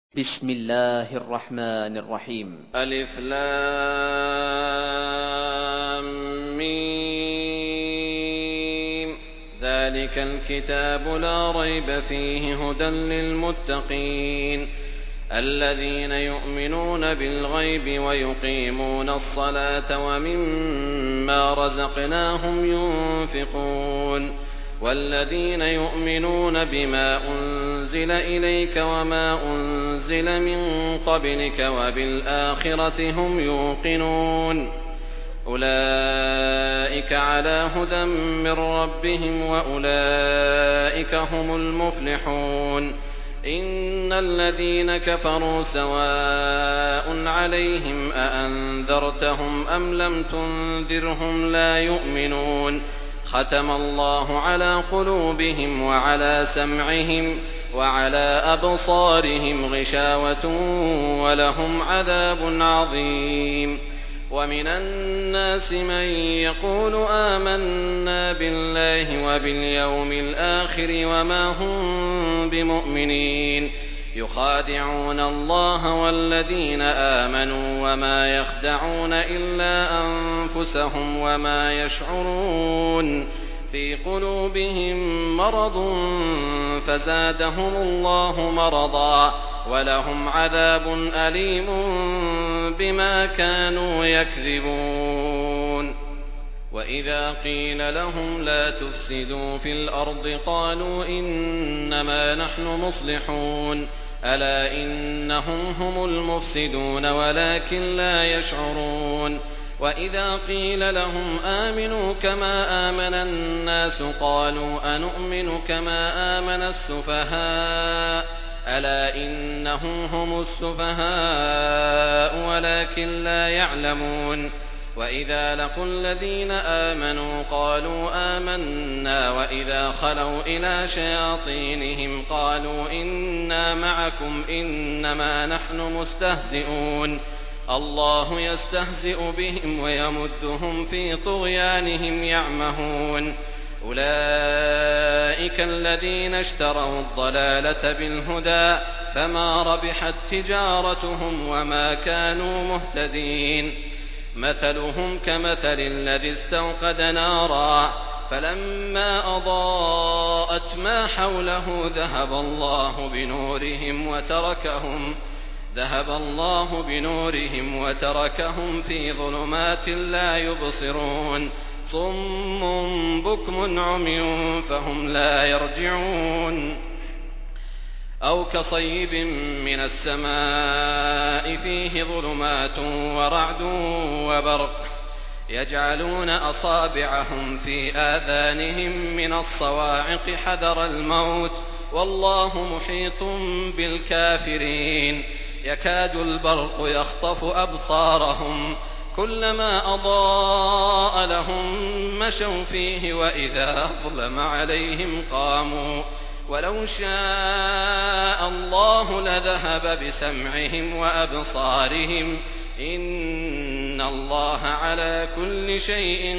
بسم الله الرحمن الرحيم. ألف لام ميم. ذلك الكتاب لا ريب فيه هدى للمتقين الذين يؤمنون بالغيب ويقيمون الصلاة ومما رزقناهم ينفقون والذين يؤمنون بما أنزل إليك وما أنزل من قبلك وبالآخرة هم يوقنون أولئك على هدى من ربهم وأولئك هم المفلحون إن الذين كفروا سواء عليهم أأنذرتهم أم لم تنذرهم لا يؤمنون ختم الله على قلوبهم وعلى سمعهم وعلى أبصارهم غشاوة ولهم عذاب عظيم ومن الناس من يقول آمنا بالله وباليوم الآخر وما هم بمؤمنين يخادعون الله والذين آمنوا وما يخدعون إلا أنفسهم وما يشعرون في قلوبهم مرض فزادهم الله مرضا ولهم عذاب أليم بما كانوا يكذبون وإذا قيل لهم لا تفسدوا في الأرض قالوا إنما نحن مصلحون ألا إنهم هم المفسدون ولكن لا يشعرون وإذا قيل لهم آمنوا كما آمن الناس قالوا أنؤمن كما آمن السفهاء ألا إنهم هم السفهاء ولكن لا يعلمون وإذا لقوا الذين آمنوا قالوا آمنا وإذا خلوا إلى شياطينهم قالوا إنا معكم إنما نحن مستهزئون الله يستهزئ بهم ويمدهم في طغيانهم يعمهون أولئك الذين اشتروا الضلالة بالهدى فما ربحت تجارتهم وما كانوا مهتدين مثلهم كمثل الذي استوقد نارا فلما أضاءت ما حوله ذهب الله بنورهم وتركهم في ظلمات لا يبصرون صم بكم عمي فهم لا يرجعون أو كصيب من السماء فيه ظلمات ورعد وبرق يجعلون أصابعهم في آذانهم من الصواعق حذر الموت والله محيط بالكافرين يكاد البرق يخطف أبصارهم كلما أضاء لهم مشوا فيه وإذا أظلم عليهم قاموا ولو شاء الله لذهب بسمعهم وأبصارهم إن الله على كل شيء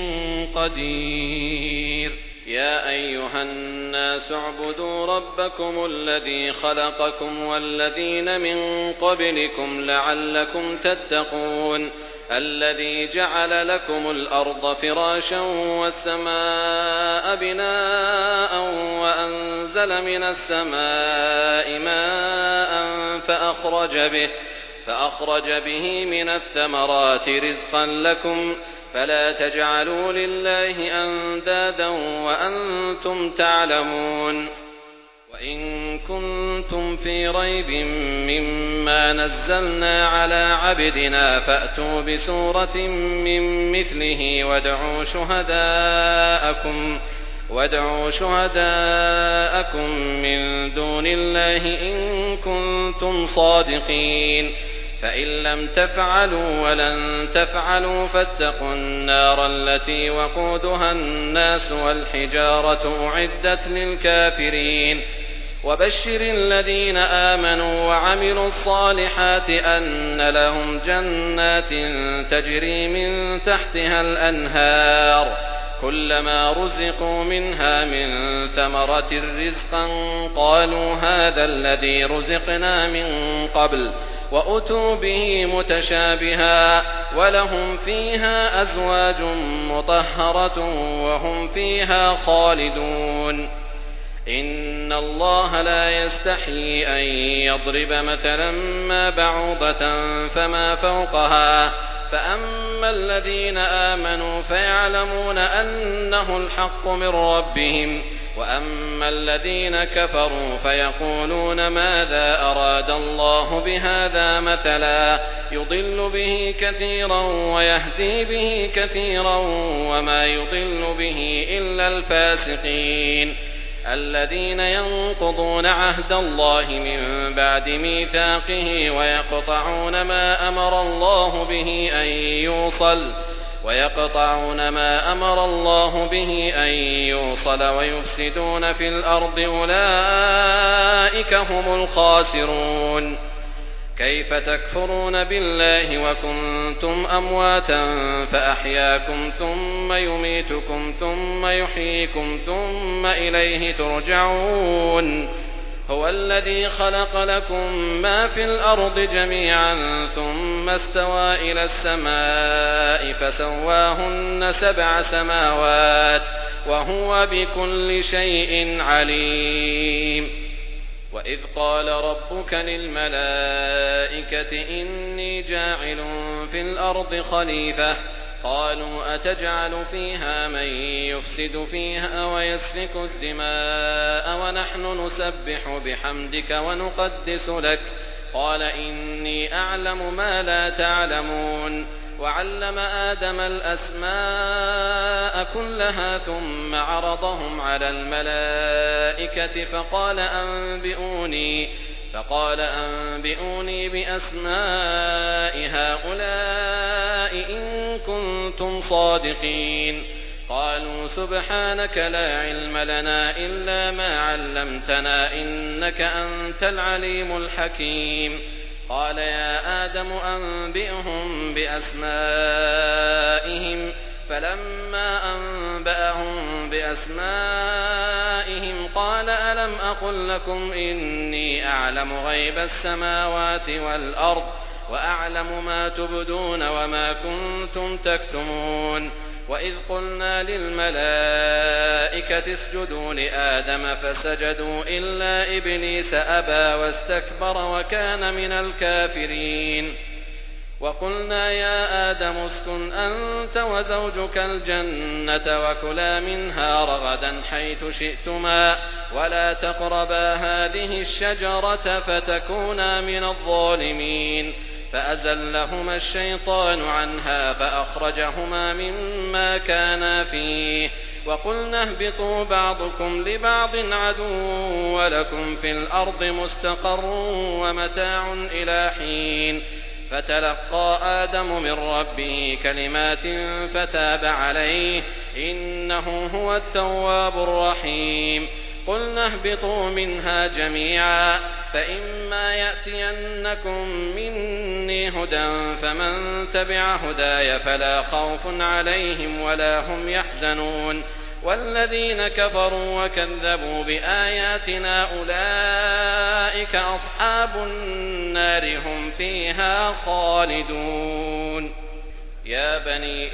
قدير يا أيها الناس اعبدوا ربكم الذي خلقكم والذين من قبلكم لعلكم تتقون الذي جعل لكم الأرض فراشا والسماء بناء وأنزل من السماء ماء فأخرج به من الثمرات رزقا لكم فلا تجعلوا لله أندادا وأنتم تعلمون وإن كنتم في ريب مما نزلنا على عبدنا فأتوا بسورة من مثله وادعوا شهداءكم من دون الله إن كنتم صادقين فإن لم تفعلوا ولن تفعلوا فاتقوا النار التي وقودها الناس والحجارة أعدت للكافرين وبشر الذين آمنوا وعملوا الصالحات أن لهم جنات تجري من تحتها الأنهار كلما رزقوا منها من ثمرة رزقا قالوا هذا الذي رزقنا من قبل وأتوا به متشابها ولهم فيها أزواج مطهرة وهم فيها خالدون. إن الله لا يستحيي أن يضرب مثلا ما بعوضة فما فوقها فأما الذين آمنوا فيعلمون أنه الحق من ربهم وأما الذين كفروا فيقولون ماذا أراد الله بهذا مثلا يضل به كثيرا ويهدي به كثيرا وما يضل به إلا الفاسقين الذين ينقضون عهد الله من بعد ميثاقه ويقطعون ما أمر الله به أن يوصل ويفسدون في الأرض أولئك هم الخاسرون. كيف تكفرون بالله وكنتم أمواتا فأحياكم ثم يميتكم ثم يحييكم ثم إليه ترجعون. هو الذي خلق لكم ما في الأرض جميعا ثم استوى إلى السماء فسواهن 7 سماوات وهو بكل شيء عليم. وإذ قال ربك للملائكة إني جاعل في الأرض خليفة قالوا أتجعل فيها من يفسد فيها ويسفك الدماء ونحن نسبح بحمدك ونقدس لك قال إني أعلم ما لا تعلمون. وعلم آدم الأسماء كلها ثم عرضهم على الملائكة فقال أنبئوني بأسماء هؤلاء إن كنتم صادقين. قالوا سبحانك لا علم لنا إلا ما علمتنا إنك أنت العليم الحكيم. قال يا آدم أنبئهم بأسمائهم فلما أنبأهم بأسمائهم قال ألم أقل لكم إني أعلم غيب السماوات والأرض وأعلم ما تبدون وما كنتم تكتمون. وإذ قلنا للملائكة اسجدوا لآدم فسجدوا إلا إبليس أبى واستكبر وكان من الكافرين. وقلنا يا آدم اسكن أنت وزوجك الجنة وكلا منها رغدا حيث شئتما ولا تقربا هذه الشجرة فتكونا من الظالمين. فأزلهما الشيطان عنها فأخرجهما مما كانا فيه وقلنا اهبطوا بعضكم لبعض عدو ولكم في الأرض مستقر ومتاع إلى حين. فتلقى آدم من ربه كلمات فتاب عليه إنه هو التواب الرحيم. قلنا اهبطوا منها جميعا فإما يأتينكم مني هدى فمن تبع هداي فلا خوف عليهم ولا هم يحزنون. والذين كفروا وكذبوا بآياتنا أولئك أصحاب النار هم فيها خالدون. يا بني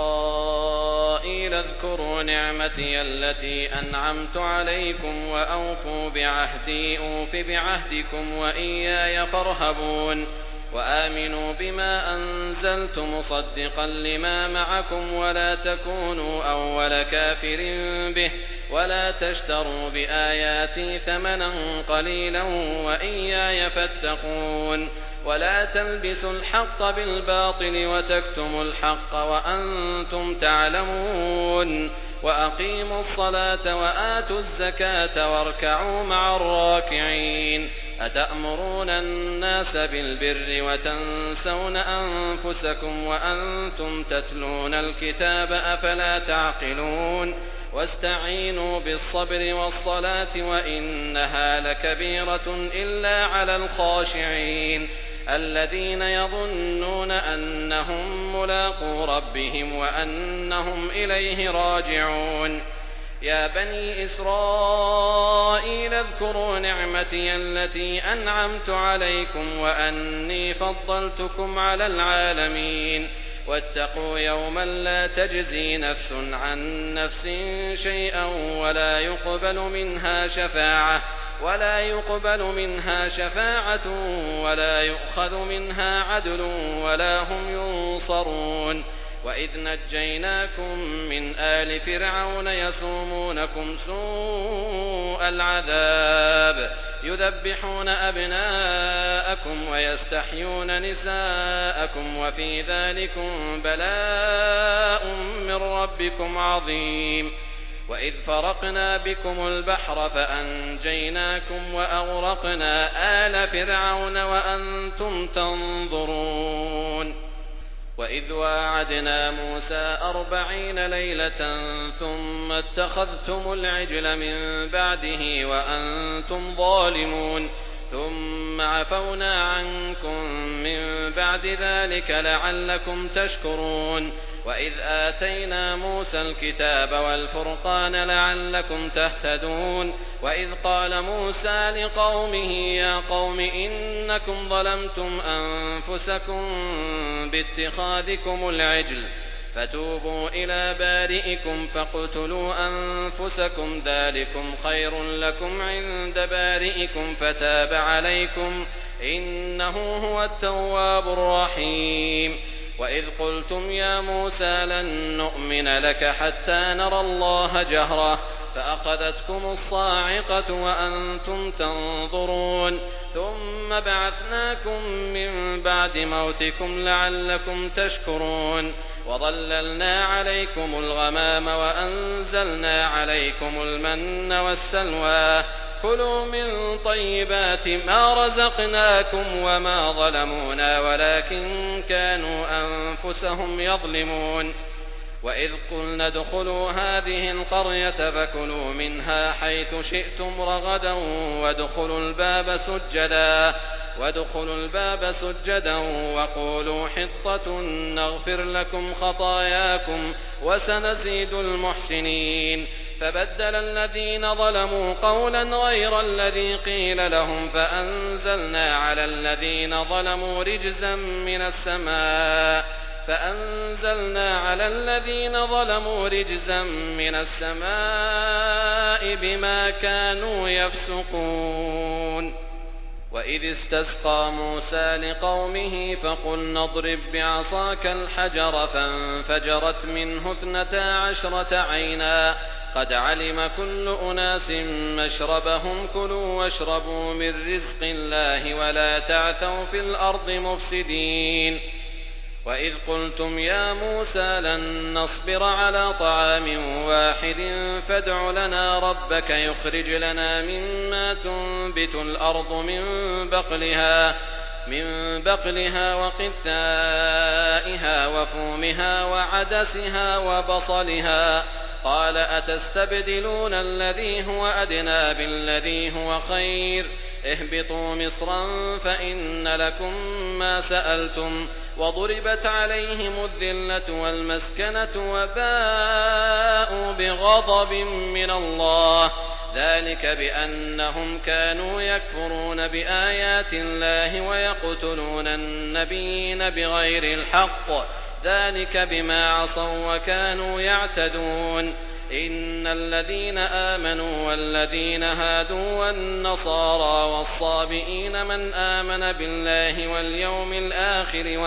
إسرائيل اذكروا نعمتي التي أنعمت عليكم وأوفوا بعهدي أوف بعهدكم وإياي فارهبون. وآمنوا بما أنزلت مصدقا لما معكم ولا تكونوا أول كافر به ولا تشتروا بآياتي ثمنا قليلا وإياي فاتقون. ولا تلبسوا الحق بالباطل وتكتموا الحق وأنتم تعلمون. وأقيموا الصلاة وآتوا الزكاة واركعوا مع الراكعين. أتأمرون الناس بالبر وتنسون أنفسكم وأنتم تتلون الكتاب أفلا تعقلون. واستعينوا بالصبر والصلاة وإنها لكبيرة إلا على الخاشعين. الذين يظنون أنهم ملاقو ربهم وأنهم إليه راجعون. يا بني إسرائيل اذكروا نعمتي التي أنعمت عليكم وأني فضلتكم على العالمين. واتقوا يوما لا تجزي نفس عن نفس شيئا ولا يقبل منها شفاعة ولا يؤخذ منها عدل ولا هم ينصرون. وإذ نجيناكم من آل فرعون يسومونكم سوء العذاب يذبحون أبناءكم ويستحيون نساءكم وفي ذلكم بلاء من ربكم عظيم. وإذ فرقنا بكم البحر فأنجيناكم وأغرقنا آل فرعون وأنتم تنظرون. وإذ واعدنا موسى 40 ليلة ثم اتخذتم العجل من بعده وأنتم ظالمون ثم عفونا عنكم من بعد ذلك لعلكم تشكرون. وإذ آتينا موسى الكتاب والفرقان لعلكم تهتدون. وإذ قال موسى لقومه يا قوم إنكم ظلمتم أنفسكم باتخاذكم العجل فتوبوا إلى بارئكم فاقتلوا أنفسكم ذلكم خير لكم عند بارئكم فتاب عليكم إنه هو التواب الرحيم. وإذ قلتم يا موسى لن نؤمن لك حتى نرى الله جهرة فأخذتكم الصاعقة وأنتم تنظرون ثم بعثناكم من بعد موتكم لعلكم تشكرون. وظللنا عليكم الغمام وأنزلنا عليكم المن والسلوى كلوا من طيبات ما رزقناكم وما ظلمونا ولكن كانوا أنفسهم يظلمون. وإذ قلنا ادخلوا هذه القرية فكلوا منها حيث شئتم رغدا وادخلوا الباب سجدا وقولوا حطة نغفر لكم خطاياكم وسنزيد المحسنين. فبدل الذين ظلموا قولا غير الذي قيل لهم فأنزلنا على الذين ظلموا رجزا من السماء بما كانوا يفسقون. وإذ استسقى موسى لقومه فقلنا اضرب بعصاك الحجر فانفجرت منه 12 عينا قد علم كل أناس مشربهم كلوا واشربوا من رزق الله ولا تعثوا في الأرض مفسدين. وإذ قلتم يا موسى لن نصبر على طعام واحد فادع لنا ربك يخرج لنا مما تنبت الأرض من بقلها وقثائها وفومها وعدسها وبصلها قال أتستبدلون الذي هو أدنى بالذي هو خير اهبطوا مصرا فإن لكم ما سألتم وضربت عليهم الذلة والمسكنة وباءوا بغضب من الله ذلك بأنهم كانوا يكفرون بآيات الله ويقتلون النبيين بغير الحق ذلك بما عصوا وكانوا يعتدون. إن الذين آمنوا والذين هادوا والنصارى والصابئين من آمن بالله واليوم الآخر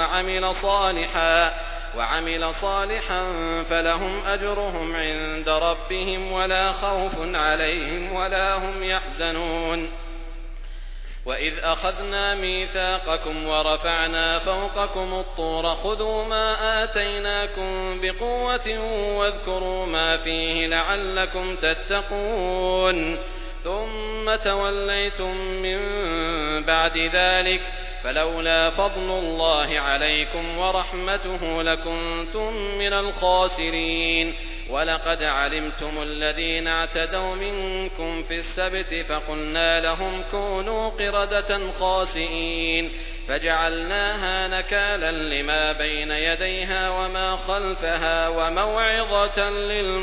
وعمل صالحا فلهم أجرهم عند ربهم ولا خوف عليهم ولا هم يحزنون. وإذ أخذنا ميثاقكم ورفعنا فوقكم الطور خذوا ما آتيناكم بقوة واذكروا ما فيه لعلكم تتقون ثم توليتم من بعد ذلك فلولا فضل الله عليكم ورحمته لكنتم من الخاسرين. ولقد علمتم الذين اعتدوا منكم في السبت فقلنا لهم كونوا قردة خاسئين فجعلناها نكالا لما بين يديها وما خلفها وموعظة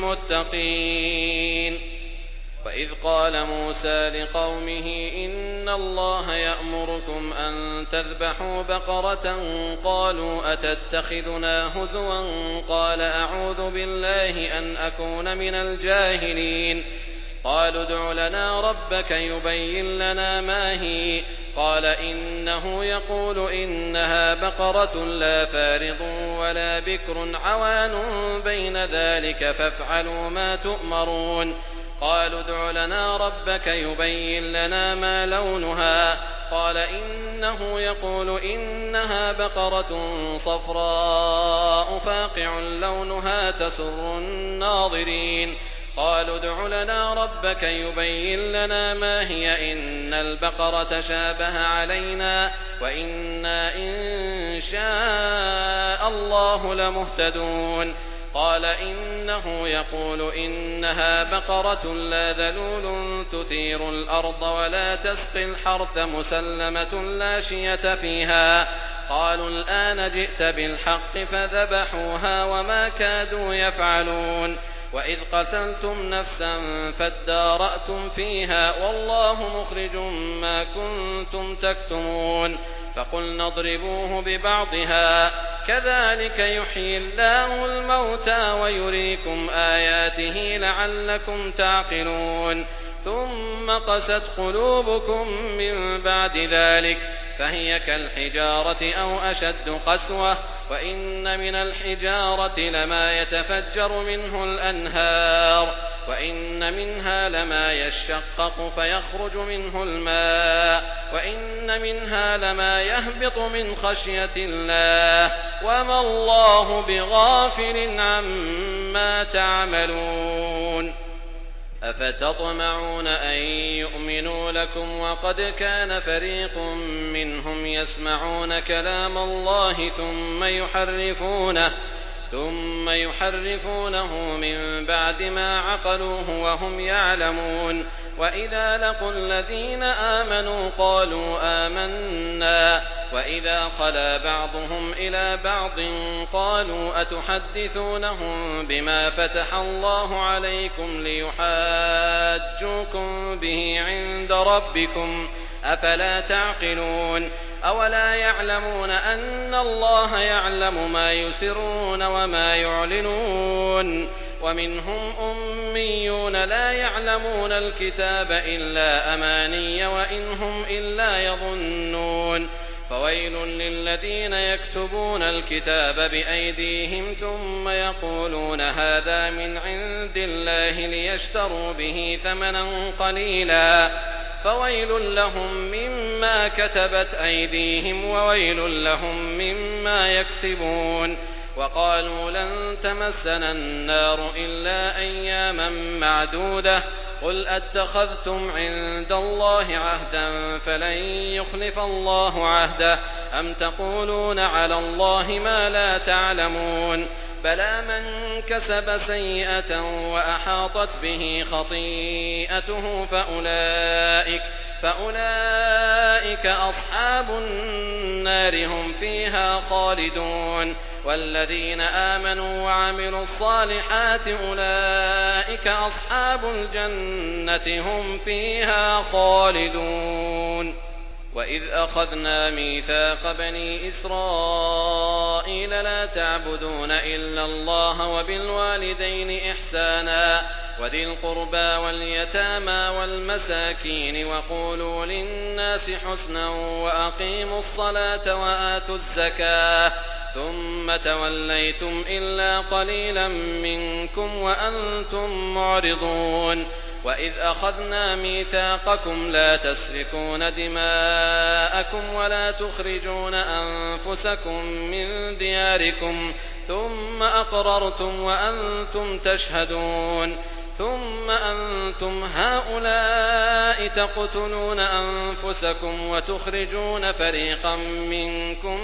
للمتقين. وإذ قال موسى لقومه إن الله يأمركم أن تذبحوا بقرة قالوا أتتخذنا هزوا قال أعوذ بالله أن أكون من الجاهلين. قالوا ادع لنا ربك يبين لنا ما هي قال إنه يقول إنها بقرة لا فارض ولا بكر عوان بين ذلك فافعلوا ما تؤمرون. قالوا ادع لنا ربك يبين لنا ما لونها قال إنه يقول إنها بقرة صفراء فاقع لونها تسر الناظرين. قالوا ادع لنا ربك يبين لنا ما هي إن البقرة شابه علينا وإنا إن شاء الله لمهتدون. قال إنه يقول إنها بقرة لا ذلول تثير الأرض ولا تسقي الحرث مسلمة لا شية فيها. قالوا الآن جئت بالحق فذبحوها وما كادوا يفعلون. وإذ قتلتم نفسا فادارأتم فيها والله مخرج ما كنتم تكتمون. فقلنا اضربوه ببعضها كذلك يحيي الله الموتى ويريكم آياته لعلكم تعقلون. ثم قست قلوبكم من بعد ذلك فهي كالحجارة أو أشد قسوة وإن من الحجارة لما يتفجر منه الأنهار وإن منها لما يشقق فيخرج منه الماء وإن منها لما يهبط من خشية الله وما الله بغافل عما تعملون. أفتطمعون أن يؤمنوا لكم وقد كان فريق منهم يسمعون كلام الله ثم يحرفونه من بعد ما عقلوه وهم يعلمون. وإذا لقوا الذين آمنوا قالوا آمنا وإذا خلا بعضهم إلى بعض قالوا أتحدثونهم بما فتح الله عليكم ليحاجوكم به عند ربكم أفلا تعقلون. أولا يعلمون أن الله يعلم ما يسرون وما يعلنون. ومنهم أميون لا يعلمون الكتاب إلا أماني وإن هم إلا يظنون. فويل للذين يكتبون الكتاب بأيديهم ثم يقولون هذا من عند الله ليشتروا به ثمنا قليلا فويل لهم مما كتبت أيديهم وويل لهم مما يكسبون. وقالوا لن تمسنا النار إلا أياما معدودة قل أتخذتم عند الله عهدا فلن يخلف الله عهده أم تقولون على الله ما لا تعلمون. بلى من كسب سيئة وأحاطت به خطيئته فأولئك أصحاب النار هم فيها خالدون. والذين آمنوا وعملوا الصالحات أولئك أصحاب الجنة هم فيها خالدون. وإذ أخذنا ميثاق بني إسرائيل لا تعبدون إلا الله وبالوالدين إحسانا وذي القربى واليتامى والمساكين وقولوا للناس حسنا وأقيموا الصلاة وآتوا الزكاة ثم توليتم إلا قليلا منكم وأنتم معرضون. وإذ أخذنا ميثاقكم لا تسفكون دماءكم ولا تخرجون أنفسكم من دياركم ثم أقررتم وأنتم تشهدون. ثم أنتم هؤلاء تقتلون أنفسكم وتخرجون فريقا منكم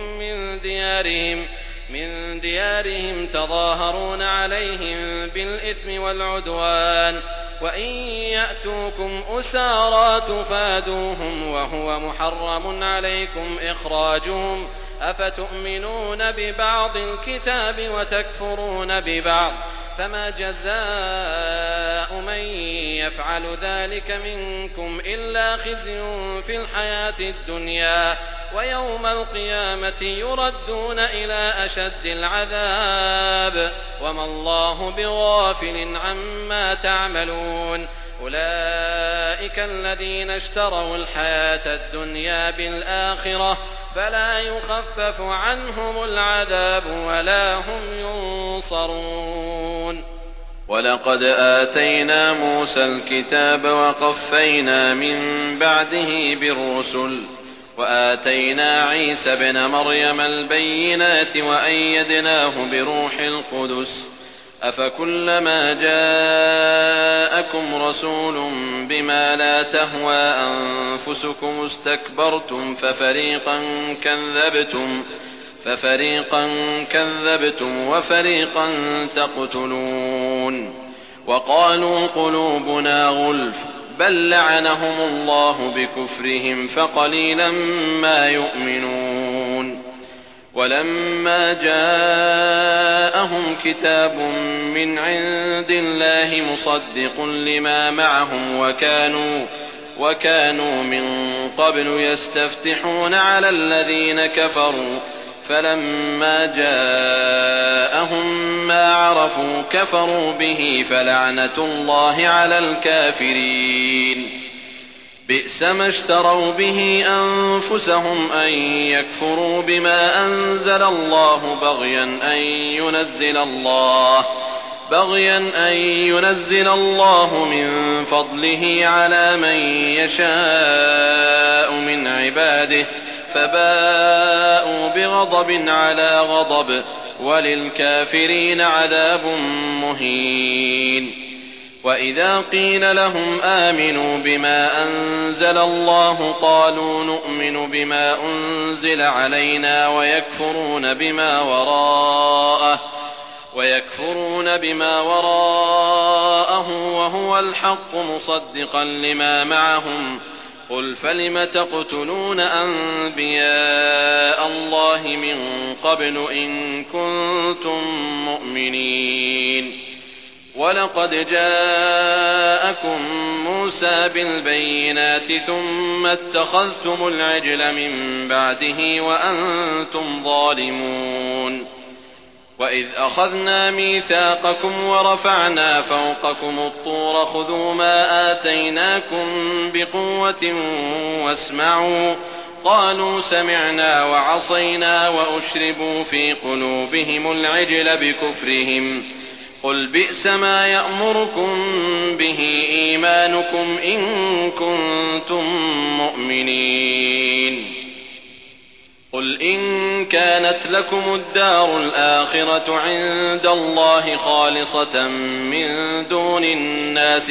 من ديارهم تظاهرون عليهم بالإثم والعدوان وإن يأتوكم أسارى تفادوهم وهو محرم عليكم إخراجهم أفتؤمنون ببعض الكتاب وتكفرون ببعض فما جزاء من يفعل ذلك منكم إلا خزي في الحياة الدنيا ويوم القيامة يردون إلى أشد العذاب وما الله بغافل عما تعملون أولئك الذين اشتروا الحياة الدنيا بالآخرة فلا يخفف عنهم العذاب ولا هم ينصرون. ولقد آتينا موسى الكتاب وقفينا من بعده بالرسل وآتينا عيسى ابن مريم البينات وأيدناه بروح القدس أفكلما جاءكم رسول بما لا تهوى أنفسكم استكبرتم ففريقا كذبتم وفريقا تقتلون وقالوا قلوبنا غلف بل لعنهم الله بكفرهم فقليلا ما يؤمنون ولما جاءهم كتاب من عند الله مصدق لما معهم وكانوا من قبل يستفتحون على الذين كفروا فلما جاءهم ما عرفوا كفروا به فلعنة الله على الكافرين بئس ما اشتروا به أنفسهم أن يكفروا بما أنزل الله بغيا أن ينزل الله من فضله على من يشاء من عباده فباءوا بغضب على غضب وللكافرين عذاب مهين. وإذا قيل لهم آمنوا بما أنزل الله قالوا نؤمن بما أنزل علينا ويكفرون بما وراءه وهو الحق مصدقا لما معهم قل فلم تقتلون أنبياء الله من قبل إن كنتم مؤمنين ولقد جاءكم موسى بالبينات ثم اتخذتم العجل من بعده وأنتم ظالمون وإذ أخذنا ميثاقكم ورفعنا فوقكم الطور خذوا ما آتيناكم بقوة واسمعوا قالوا سمعنا وعصينا وأشربوا في قلوبهم العجل بكفرهم قل بئس ما يأمركم به إيمانكم إن كنتم مؤمنين قل إن كانت لكم الدار الآخرة عند الله خالصة من دون الناس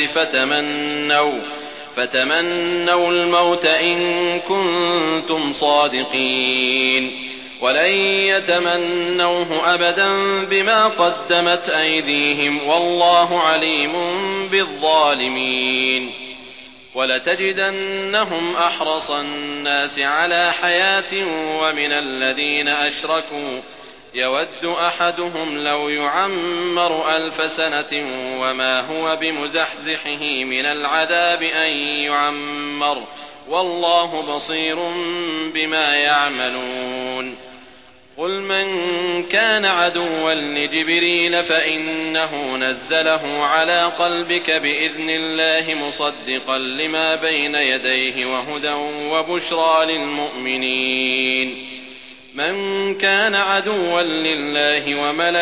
فتمنوا الموت إن كنتم صادقين ولن يتمنوه أبدا بما قدمت أيديهم والله عليم بالظالمين ولتجدنهم أحرص الناس على حياة ومن الذين أشركوا يود أحدهم لو يعمر 1000 سنة وما هو بمزحزحه من العذاب أن يعمر والله بصير بما يعملون قل من كان عدوا لجبريل فإنه نزله على قلبك بإذن الله مصدقا لما بين يديه وهدى وبشرى للمؤمنين من كان عدوا لله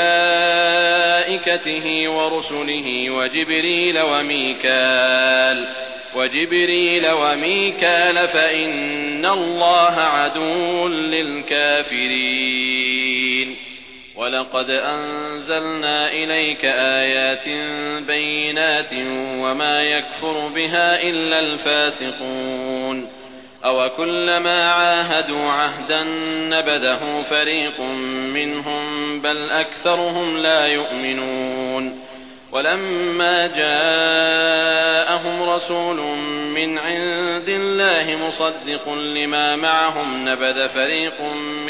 وملائكته ورسله وجبريل وميكال فإن الله عدو للكافرين ولقد أنزلنا إليك آيات بينات وما يكفر بها إلا الفاسقون أوكلما عاهدوا عهدا نبذه فريق منهم بل أكثرهم لا يؤمنون ولما جاءهم رسول من عند الله مصدق لما معهم نبذ فريق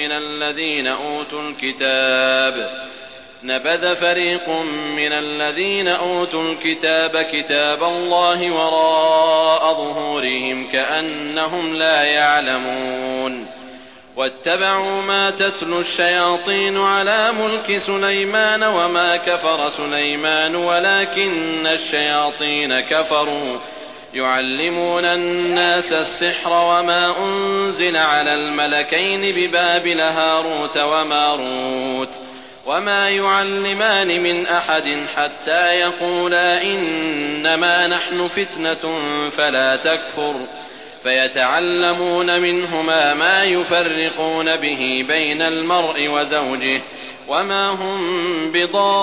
من الذين أوتوا الكتاب كتاب الله وراء ظهورهم كأنهم لا يعلمون واتبعوا ما تتلو الشياطين على ملك سليمان وما كفر سليمان ولكن الشياطين كفروا يعلمون الناس السحر وما أنزل على الملكين ببابل هاروت وماروت وما يعلمان من أحد حتى يقولا إنما نحن فتنة فلا تكفر فيتعلمون منهما ما يفرقون به بين المرء وزوجه وما هم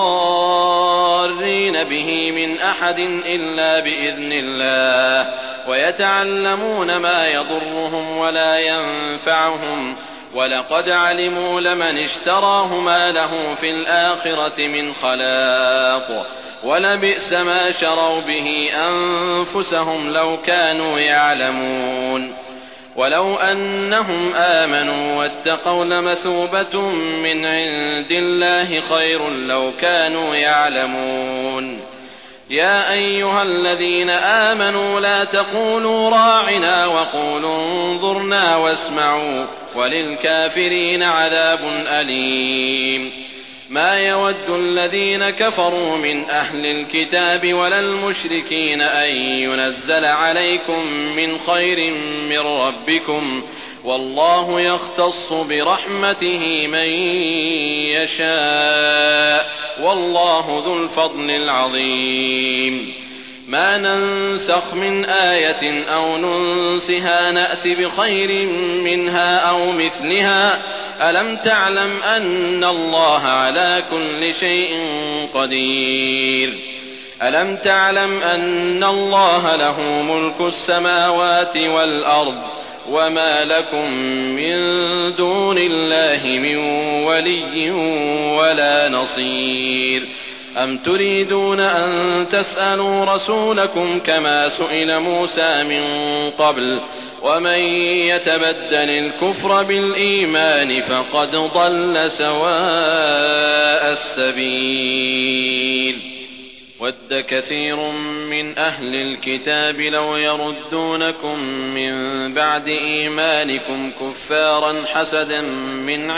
بضارين به من أحد إلا بإذن الله ويتعلمون ما يضرهم ولا ينفعهم ولقد علموا لمن اشتراه ما له في الآخرة من خلاق ولبئس ما شروا به أنفسهم لو كانوا يعلمون ولو أنهم آمنوا واتقوا لمثوبة من عند الله خير لو كانوا يعلمون يا أيها الذين آمنوا لا تقولوا راعنا وقولوا انظرنا واسمعوا وللكافرين عذاب أليم ما يود الذين كفروا من أهل الكتاب ولا المشركين أن ينزل عليكم من خير من ربكم والله يختص برحمته من يشاء والله ذو الفضل العظيم ما ننسخ من آية أو ننسها نأت بخير منها أو مثلها ألم تعلم أن الله على كل شيء قدير ألم تعلم أن الله له ملك السماوات والأرض وما لكم من دون الله من ولي ولا نصير أم تريدون أن تسألوا رسولكم كما سئل موسى من قبل ومن يتبدل الكفر بالإيمان فقد ضل سواء السبيل ود كثير من أهل الكتاب لو يردونكم من بعد إيمانكم كفارا حسدا من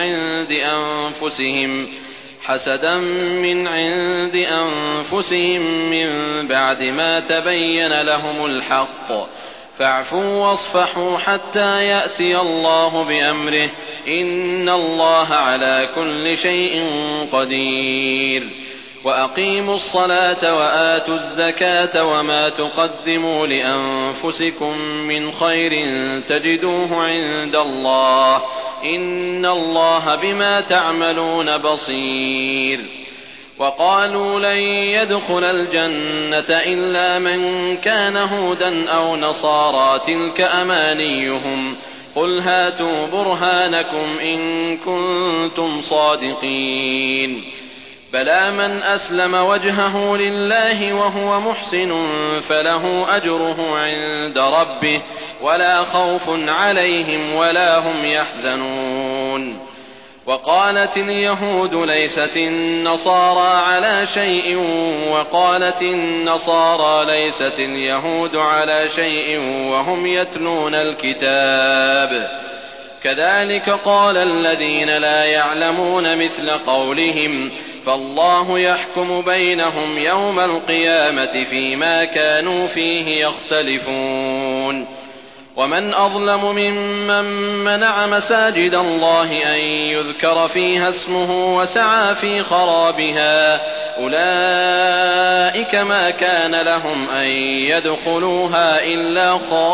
عند أنفسهم من بعد ما تبين لهم الحق فاعفوا واصفحوا حتى يأتي الله بأمره إن الله على كل شيء قدير وأقيموا الصلاة وآتوا الزكاة وما تقدموا لأنفسكم من خير تجدوه عند الله إن الله بما تعملون بصير وقالوا لن يدخل الجنة إلا من كان هودا أو نصارى تلك أمانيهم قل هاتوا برهانكم إن كنتم صادقين بلى من أسلم وجهه لله وهو محسن فله أجره عند ربه ولا خوف عليهم ولا هم يحزنون وقالت اليهود ليست النصارى على شيء وقالت النصارى ليست اليهود على شيء وهم يتلون الكتاب كذلك قال الذين لا يعلمون مثل قولهم فالله يحكم بينهم يوم القيامة فيما كانوا فيه يختلفون ومن أظلم ممن منع مساجد الله أن يذكر فيها اسمه وسعى في خرابها أولئك ما كان لهم أن يدخلوها إلا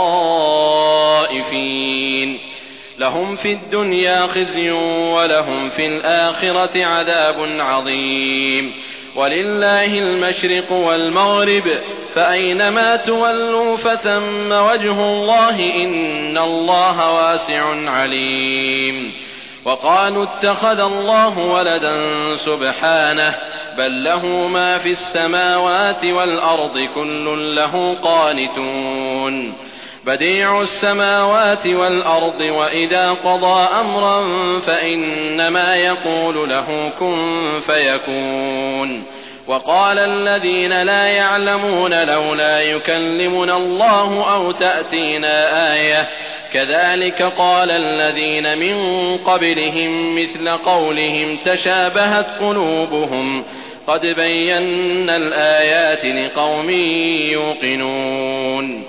خائفين لهم في الدنيا خزي ولهم في الآخرة عذاب عظيم ولله المشرق والمغرب فأينما تولوا فثم وجه الله إن الله واسع عليم وقالوا اتخذ الله ولدا سبحانه بل له ما في السماوات والأرض كل له قانتون بديع السماوات والأرض وإذا قضى أمرا فإنما يقول له كن فيكون وقال الذين لا يعلمون لولا يكلمنا الله أو تأتينا آية كذلك قال الذين من قبلهم مثل قولهم تشابهت قلوبهم قد بينا الآيات لقوم يوقنون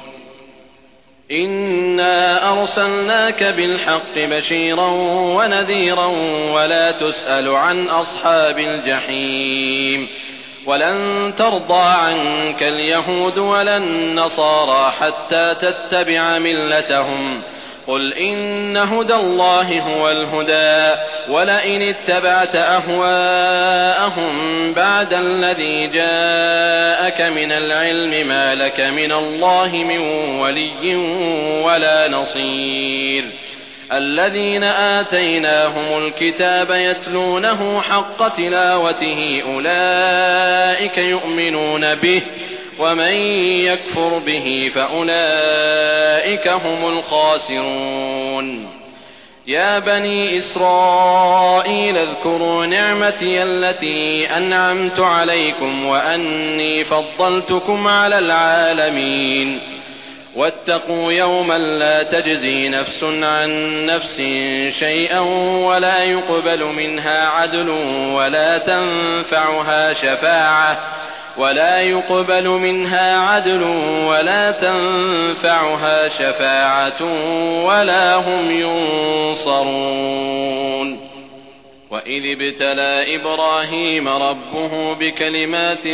إنا أرسلناك بالحق بشيرا ونذيرا ولا تسأل عن أصحاب الجحيم ولن ترضى عنك اليهود ولا النصارى حتى تتبع ملتهم قل إن هدى الله هو الهدى ولئن اتبعت أهواءهم بعد الذي جاءك من العلم ما لك من الله من ولي ولا نصير الذين آتيناهم الكتاب يتلونه حق تلاوته أولئك يؤمنون به ومن يكفر به فأولئك هم الخاسرون يا بني إسرائيل اذكروا نعمتي التي أنعمت عليكم وأني فضلتكم على العالمين واتقوا يوما لا تجزي نفس عن نفس شيئا ولا يقبل منها عدل ولا تنفعها شفاعة ولا هم ينصرون وإذ ابتلى إبراهيم ربه بكلمات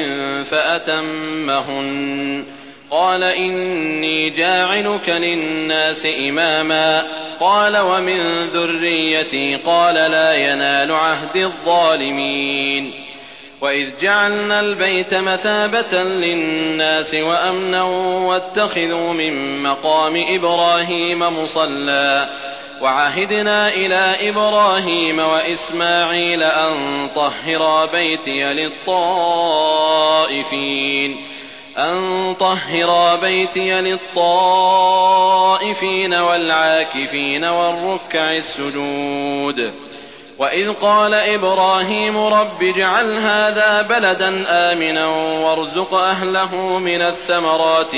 فأتمهن قال إني جاعلك للناس إماما قال ومن ذريتي قال لا ينال عهد الظالمين وإذ جعلنا البيت مثابة للناس وأمنا واتخذوا من مقام إبراهيم مصلى وعهدنا إلى إبراهيم وإسماعيل أن طهرا بيتي للطائفين والعاكفين والركع السجود وإذ قال إبراهيم رب اجعل هذا بلدا آمنا وارزق أهله من الثمرات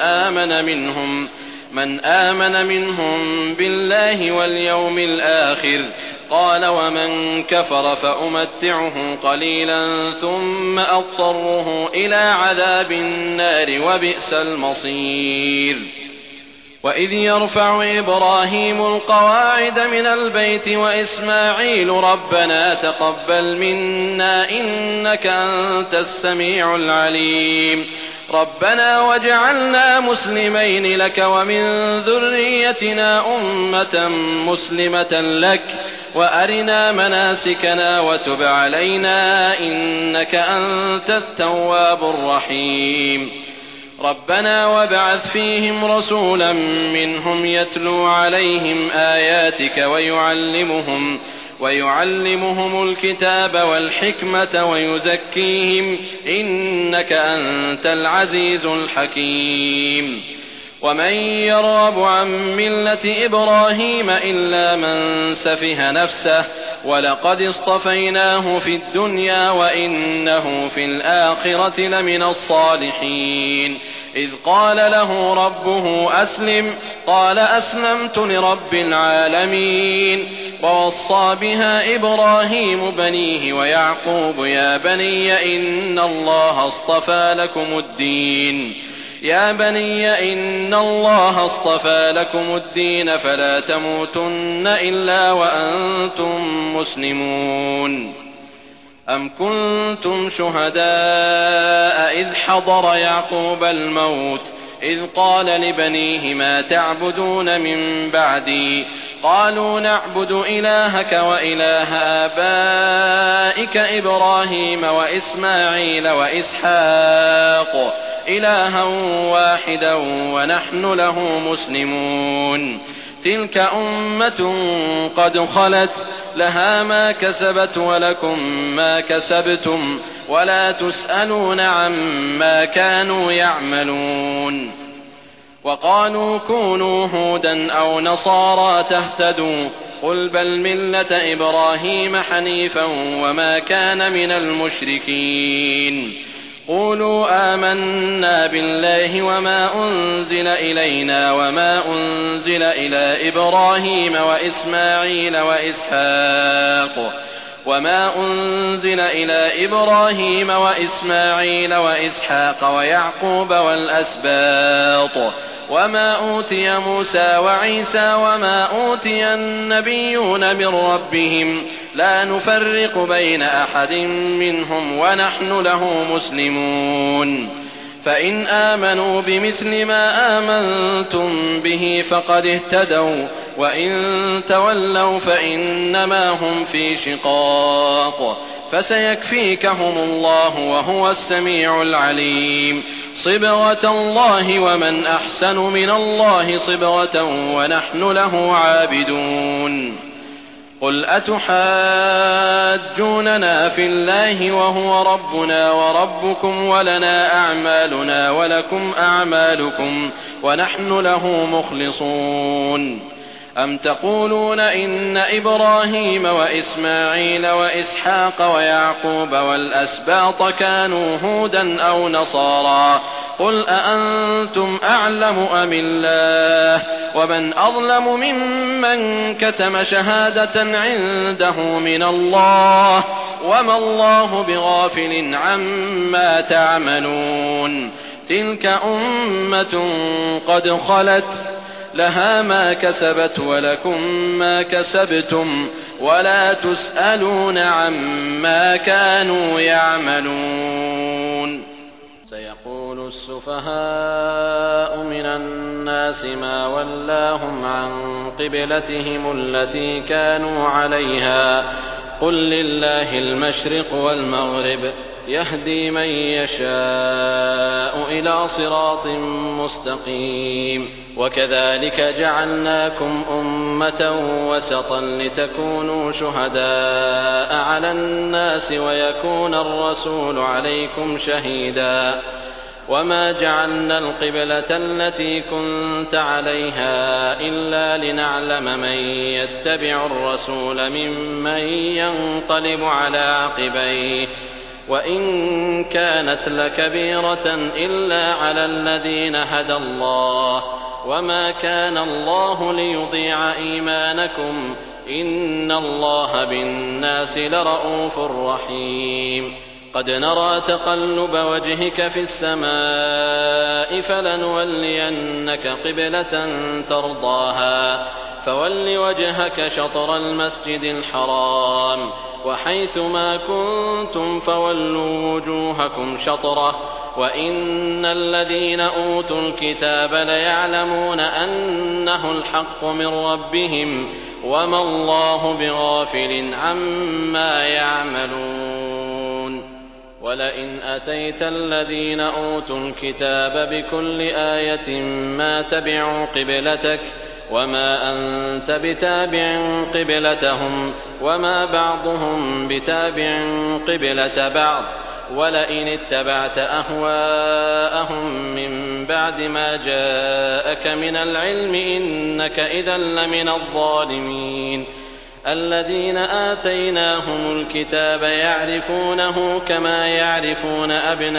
من آمن منهم بالله واليوم الآخر قال ومن كفر فأمتعه قليلا ثم أضطره إلى عذاب النار وبئس المصير وإذ يرفع إبراهيم القواعد من البيت وإسماعيل ربنا تقبل منا إنك أنت السميع العليم ربنا واجعلنا مسلمين لك ومن ذريتنا أمة مسلمة لك وأرنا مناسكنا وتب علينا إنك أنت التواب الرحيم ربنا وابعث فيهم رسولا منهم يتلو عليهم آياتك ويعلمهم الكتاب والحكمة ويزكيهم إنك أنت العزيز الحكيم ومن يرغب عن ملة إبراهيم إلا من سفه نفسه ولقد اصطفيناه في الدنيا وإنه في الآخرة لمن الصالحين إذ قال له ربه أسلم قال أسلمت لرب العالمين ووصى بها إبراهيم بنيه ويعقوب يا بني إن الله اصطفى لكم الدين فلا تموتن إلا وأنتم مسلمون أم كنتم شهداء إذ حضر يعقوب الموت إذ قال لبنيه ما تعبدون من بعدي قالوا نعبد إلهك وإله آبائك إبراهيم وإسماعيل وإسحاق إلها واحدا ونحن له مسلمون تلك أمة قد خلت لها ما كسبت ولكم ما كسبتم ولا تسألون عما كانوا يعملون. وقالوا كونوا هودا أو نصارى تهتدوا قل بل ملة إبراهيم حنيفا وما كان من المشركين. قولوا آمنا بالله وما أنزل إلينا وما أنزل إلى إبراهيم وإسماعيل وإسحاق ويعقوب والأسباط وما أوتي موسى وعيسى وما أوتي النبيون من ربهم لا نفرق بين أحد منهم ونحن له مسلمون. فإن آمنوا بمثل ما آمنتم به فقد اهتدوا وإن تولوا فإنما هم في شقاق فسيكفيكهم الله وهو السميع العليم. صبغة الله ومن أحسن من الله صبغة ونحن له عابدون. قل أتحاجوننا في الله وهو ربنا وربكم ولنا أعمالنا ولكم أعمالكم ونحن له مخلصون. أم تقولون إن إبراهيم وإسماعيل وإسحاق ويعقوب والأسباط كانوا هودا أو نصارى قل أأنتم أعلم أم الله ومن أظلم ممن كتم شهادة عنده من الله وما الله بغافل عما تعملون. تلك أمة قد خلت لها ما كسبت ولكم ما كسبتم ولا تسألون عما كانوا يعملون. سيقول السفهاء من الناس ما ولاهم عن قبلتهم التي كانوا عليها قل لله المشرق والمغرب يهدي من يشاء إلى صراط مستقيم. وكذلك جعلناكم أمة وسطا لتكونوا شهداء على الناس ويكون الرسول عليكم شهيدا. وما جعلنا القبلة التي كنت عليها إلا لنعلم من يتبع الرسول ممن ينقلب على عقبيه وإن كانت لكبيرة إلا على الذين هدى الله وما كان الله ليضيع إيمانكم إن الله بالناس لرءوف رحيم. قد نرى تقلب وجهك في السماء فلنولينك قبلة ترضاها فول وجهك شطر المسجد الحرام وحيث ما كنتم فولوا وجوهكم شطره وإن الذين أوتوا الكتاب ليعلمون أنه الحق من ربهم وما الله بغافل عما يعملون. ولئن أتيت الذين أوتوا الكتاب بكل آية ما تبعوا قبلتك وما أنت بتابع قبلتهم وما بعضهم بتابع قبلة بعض ولئن اتبعت أهواءهم من بعد ما جاءك من العلم إنك إذا لمن الظالمين. الذين آتيناهم الكتاب يعرفونه كما يعرفون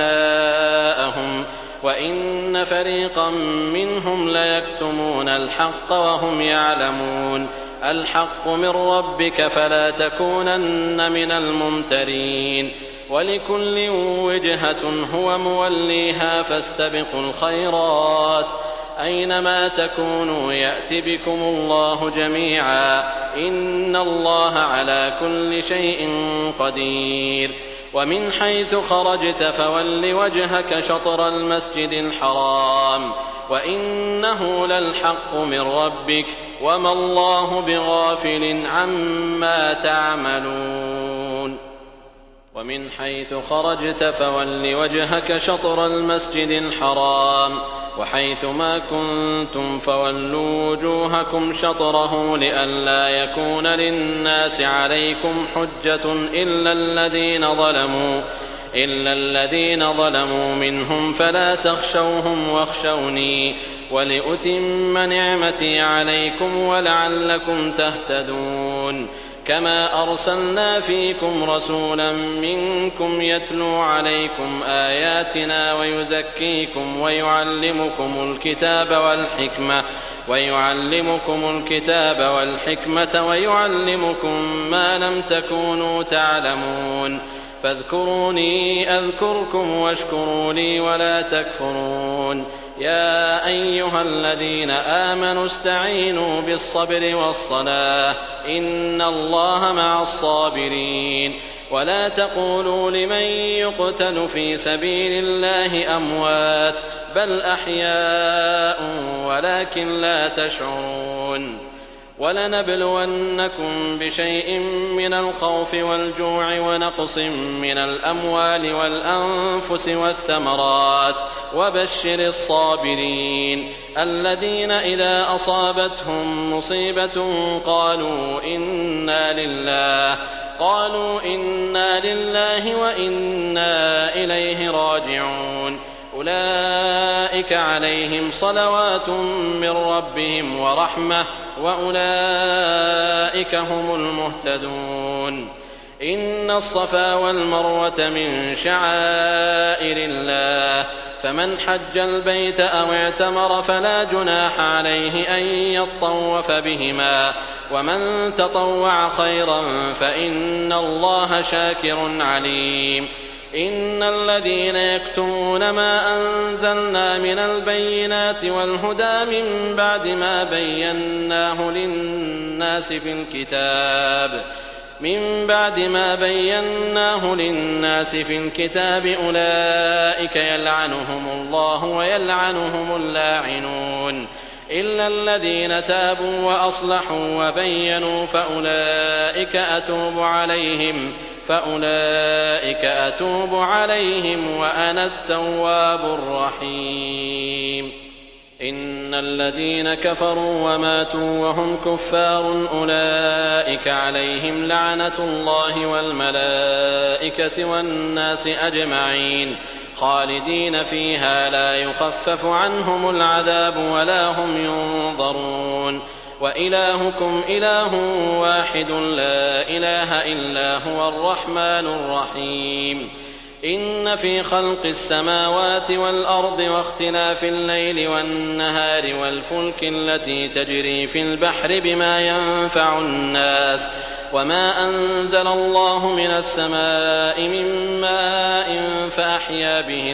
أبناءهم وإن فريقا منهم ليكتمون الحق وهم يعلمون. الحق من ربك فلا تكونن من الممترين. ولكل وجهة هو موليها فاستبقوا الخيرات أينما تكونوا يأت بكم الله جميعا إن الله على كل شيء قدير. ومن حيث خرجت فول وجهك شطر المسجد الحرام وإنه للحق من ربك وما الله بغافل عما تعملون. ومن حيث خرجت فول وجهك شطر المسجد الحرام وحيث ما كنتم فولوا وجوهكم شطره لئلا يكون للناس عليكم حجة إلا الذين ظلموا منهم فلا تخشوهم واخشوني ولأتم نعمتي عليكم ولعلكم تهتدون كما أرسلنا فيكم رسولا منكم يتلو عليكم آياتنا ويزكيكم ويعلمكم الكتاب والحكمة ويعلمكم ما لم تكونوا تعلمون فاذكروني أذكركم واشكروا لي ولا تكفرون يا أيها الذين آمنوا استعينوا بالصبر والصلاة إن الله مع الصابرين ولا تقولوا لمن يقتل في سبيل الله أموات بل أحياء ولكن لا تشعرون ولنبلونكم بشيء من الخوف والجوع ونقص من الأموال والأنفس والثمرات وبشر الصابرين الذين إذا أصابتهم مصيبة قالوا إنا لله وإنا إليه راجعون أولئك عليهم صلوات من ربهم ورحمة وأولئك هم المهتدون إن الصفا والمروة من شعائر الله فمن حج البيت أو اعتمر فلا جناح عليه أن يطوف بهما ومن تطوع خيرا فإن الله شاكر عليم إن الذين يكتمون ما أنزلنا من البينات والهدى من بعد ما بيناه للناس في الكتاب أولئك يلعنهم الله ويلعنهم اللاعنون إلا الذين تابوا وأصلحوا وبينوا فأولئك أتوب عليهم وأنا التواب الرحيم إن الذين كفروا وماتوا وهم كفار أولئك عليهم لعنة الله والملائكة والناس أجمعين خالدين فيها لا يخفف عنهم العذاب ولا هم ينظرون وإلهكم إله واحد لا إله إلا هو الرحمن الرحيم إن في خلق السماوات والأرض واختلاف الليل والنهار والفلك التي تجري في البحر بما ينفع الناس وما أنزل الله من السماء من ماء فأحيا به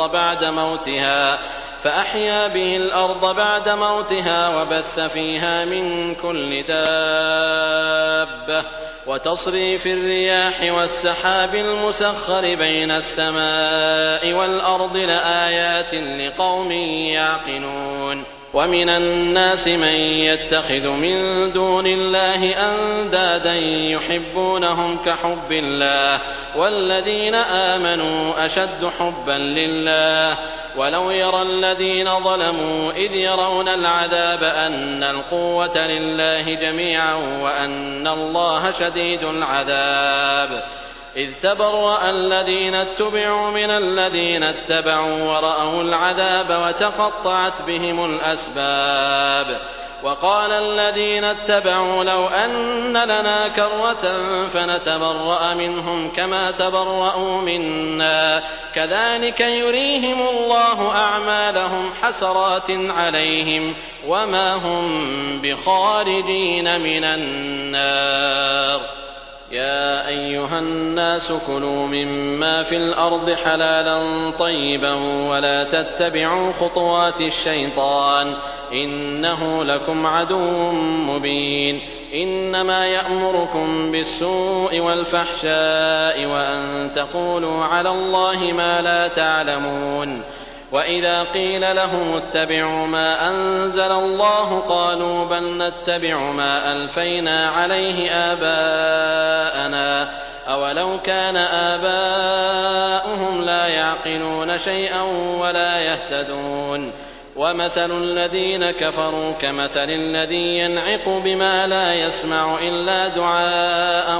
الأرض بعد موتها وبث فيها من كل دابة وتصريف الرياح والسحاب المسخر بين السماء والأرض لآيات لقوم يعقلون ومن الناس من يتخذ من دون الله أندادا يحبونهم كحب الله والذين آمنوا أشد حبا لله ولو يرى الذين ظلموا إذ يرون العذاب أن القوة لله جميعا وأن الله شديد العذاب إذ تبرأ الذين اتبعوا من الذين اتبعوا ورأوا العذاب وتقطعت بهم الأسباب وقال الذين اتبعوا لو أن لنا كرة فنتبرأ منهم كما تبرأوا منا كذلك يريهم الله أعمالهم حسرات عليهم وما هم بخارجين من النار يا أيها الناس كلوا مما في الأرض حلالا طيبا ولا تتبعوا خطوات الشيطان إنه لكم عدو مبين إنما يأمركم بالسوء والفحشاء وأن تقولوا على الله ما لا تعلمون وإذا قيل لهم اتبعوا ما أنزل الله قالوا بل نتبع ما ألفينا عليه آباءنا أولو كان آباؤهم لا يعقلون شيئا ولا يهتدون ومثل الذين كفروا كمثل الذي ينعق بما لا يسمع إلا دعاء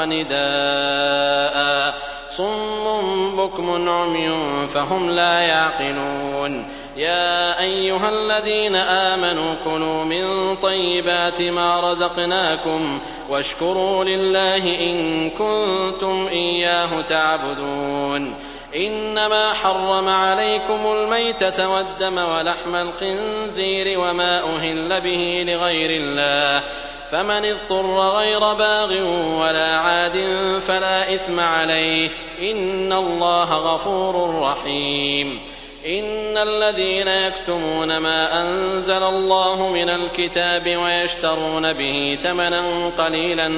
ونداء صم بكم عمي فهم لا يعقلون يا أيها الذين آمنوا كلوا من طيبات ما رزقناكم واشكروا لله إن كنتم إياه تعبدون إنما حرم عليكم الميتة والدم ولحم الخنزير وما أهل به لغير الله فمن اضطر غير باغ ولا عاد فلا إثم عليه إن الله غفور رحيم إن الذين يكتمون ما أنزل الله من الكتاب ويشترون به ثمنا قليلا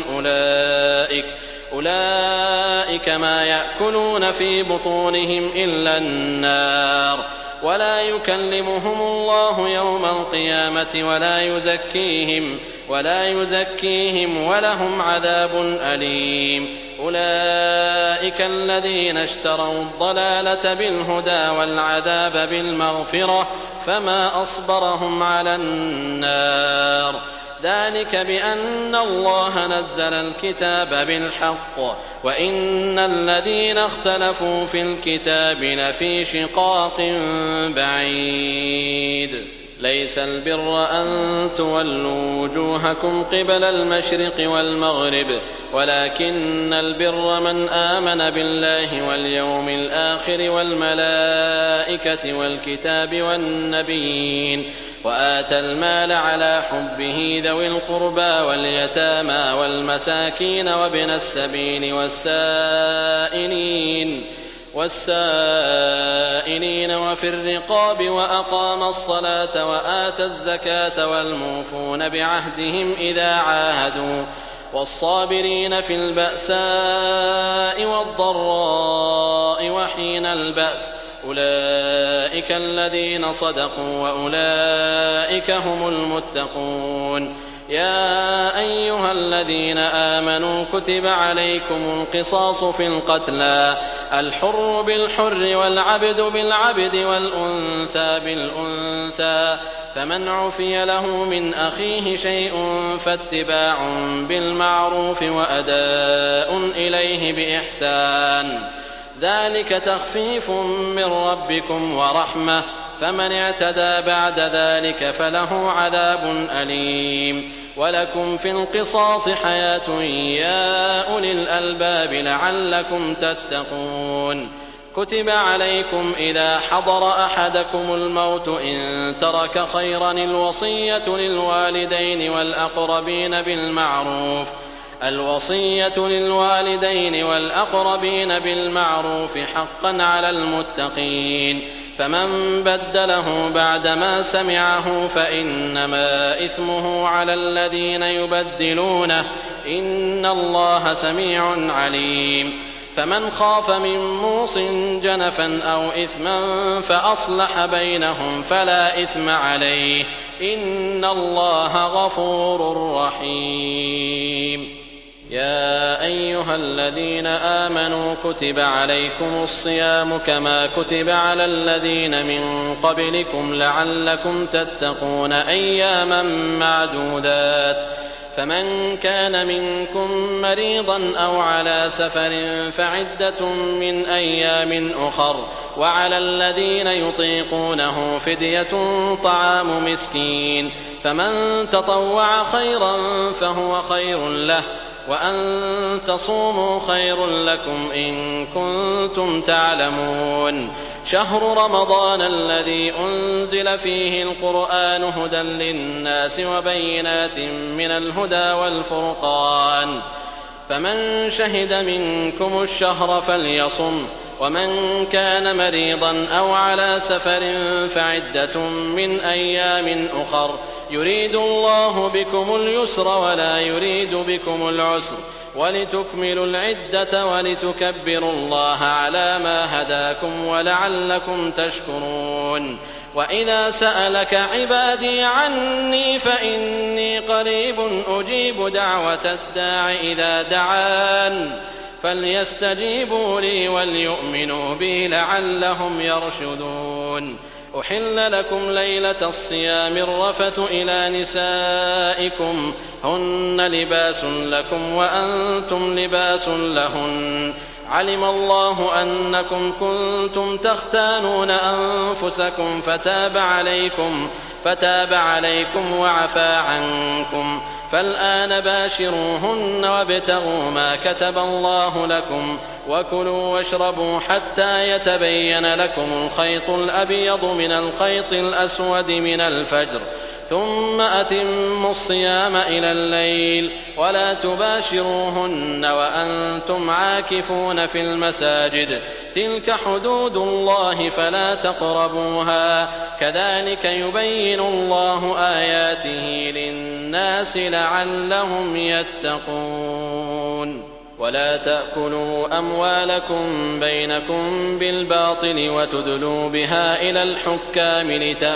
أولئك ما يأكلون في بطونهم إلا النار ولا يكلمهم الله يوم القيامة ولا يزكيهم ولهم عذاب أليم أولئك الذين اشتروا الضلالة بالهدى والعذاب بالمغفرة فما أصبرهم على النار ذلك بأن الله نزل الكتاب بالحق وإن الذين اختلفوا في الكتاب لفي شقاق بعيد ليس البر أن تولوا وجوهكم قبل المشرق والمغرب ولكن البر من آمن بالله واليوم الآخر والملائكة والكتاب والنبيين وآتى المال على حبه ذوي القربى واليتامى والمساكين وابن السبيل والسائلين وفي الرقاب وأقام الصلاة وآتى الزكاة والموفون بعهدهم إذا عاهدوا والصابرين في البأساء والضراء وحين البأس أولئك الذين صدقوا وأولئك هم المتقون يا أيها الذين آمنوا كتب عليكم القصاص في القتلى الحر بالحر والعبد بالعبد والأنثى بالأنثى فمن عفي له من أخيه شيء فاتباع بالمعروف وأداء إليه بإحسان ذلك تخفيف من ربكم ورحمة فمن اعتدى بعد ذلك فله عذاب أليم ولكم في القصاص حياة يا أولي الألباب لعلكم تتقون كتب عليكم إذا حضر أحدكم الموت إن ترك خيرا الوصية للوالدين والأقربين بالمعروف حقا على المتقين فمن بدله بعدما سمعه فإنما إثمه على الذين يبدلونه إن الله سميع عليم فمن خاف من موص جنفا أو إثما فأصلح بينهم فلا إثم عليه إن الله غفور رحيم يا أيها الذين آمنوا كتب عليكم الصيام كما كتب على الذين من قبلكم لعلكم تتقون أياما معدودات فمن كان منكم مريضا أو على سفر فعدة من أيام أخر وعلى الذين يطيقونه فدية طعام مسكين فمن تطوع خيرا فهو خير له وأن تصوموا خير لكم إن كنتم تعلمون شهر رمضان الذي أنزل فيه القرآن هدى للناس وبينات من الهدى والفرقان فمن شهد منكم الشهر فليصم ومن كان مريضا أو على سفر فعدة من أيام أخر يريد الله بكم اليسر ولا يريد بكم العسر ولتكملوا العدة ولتكبروا الله على ما هداكم ولعلكم تشكرون وإذا سألك عبادي عني فإني قريب أجيب دعوة الداع إذا دعان فليستجيبوا لي وليؤمنوا بي لعلهم يرشدون أحل لكم ليلة الصيام الرفث إلى نسائكم هن لباس لكم وأنتم لباس لهن علم الله أنكم كنتم تختانون أنفسكم فتاب عليكم وعفى عنكم فالآن باشروهن وابتغوا ما كتب الله لكم وكلوا واشربوا حتى يتبين لكم الخيط الأبيض من الخيط الأسود من الفجر ثم أتموا الصيام إلى الليل ولا تباشروهن وأنتم عاكفون في المساجد تلك حدود الله فلا تقربوها كذلك يبين الله آياته للناس لعلهم يتقون ولا تأكلوا أموالكم بينكم بالباطل وتدلوا بها إلى الحكام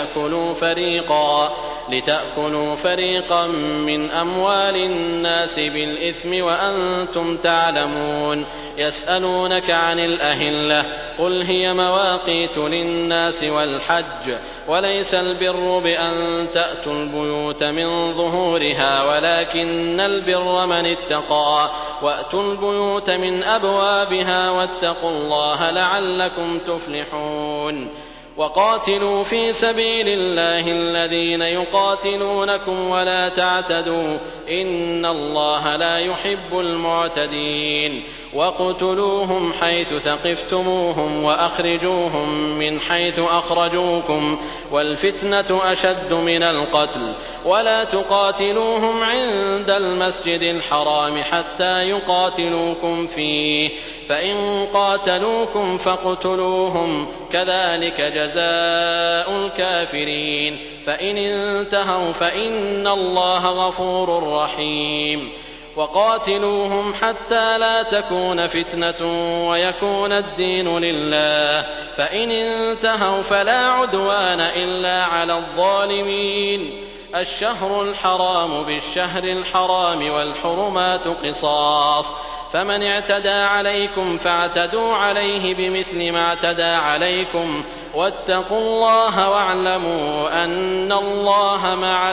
لتأكلوا فريقا من أموال الناس بالإثم وأنتم تعلمون يسألونك عن الأهلة قل هي مواقيت للناس والحج وليس البر بأن تأتوا البيوت من ظهورها ولكن البر من اتقى وأتوا البيوت من أبوابها واتقوا الله لعلكم تفلحون وقاتلوا في سبيل الله الذين يقاتلونكم ولا تعتدوا إن الله لا يحب المعتدين واقتلوهم حيث ثقفتموهم وأخرجوهم من حيث أخرجوكم والفتنة أشد من القتل ولا تقاتلوهم عند المسجد الحرام حتى يقاتلوكم فيه فإن قاتلوكم فاقتلوهم كذلك جزاء الكافرين فإن انتهوا فإن الله غفور رحيم وقاتلوهم حتى لا تكون فتنة ويكون الدين لله فإن انتهوا فلا عدوان إلا على الظالمين الشهر الحرام بالشهر الحرام والحرمات قصاص فمن اعتدى عليكم فاعتدوا عليه بمثل ما اعتدى عليكم واتقوا الله واعلموا أن الله مع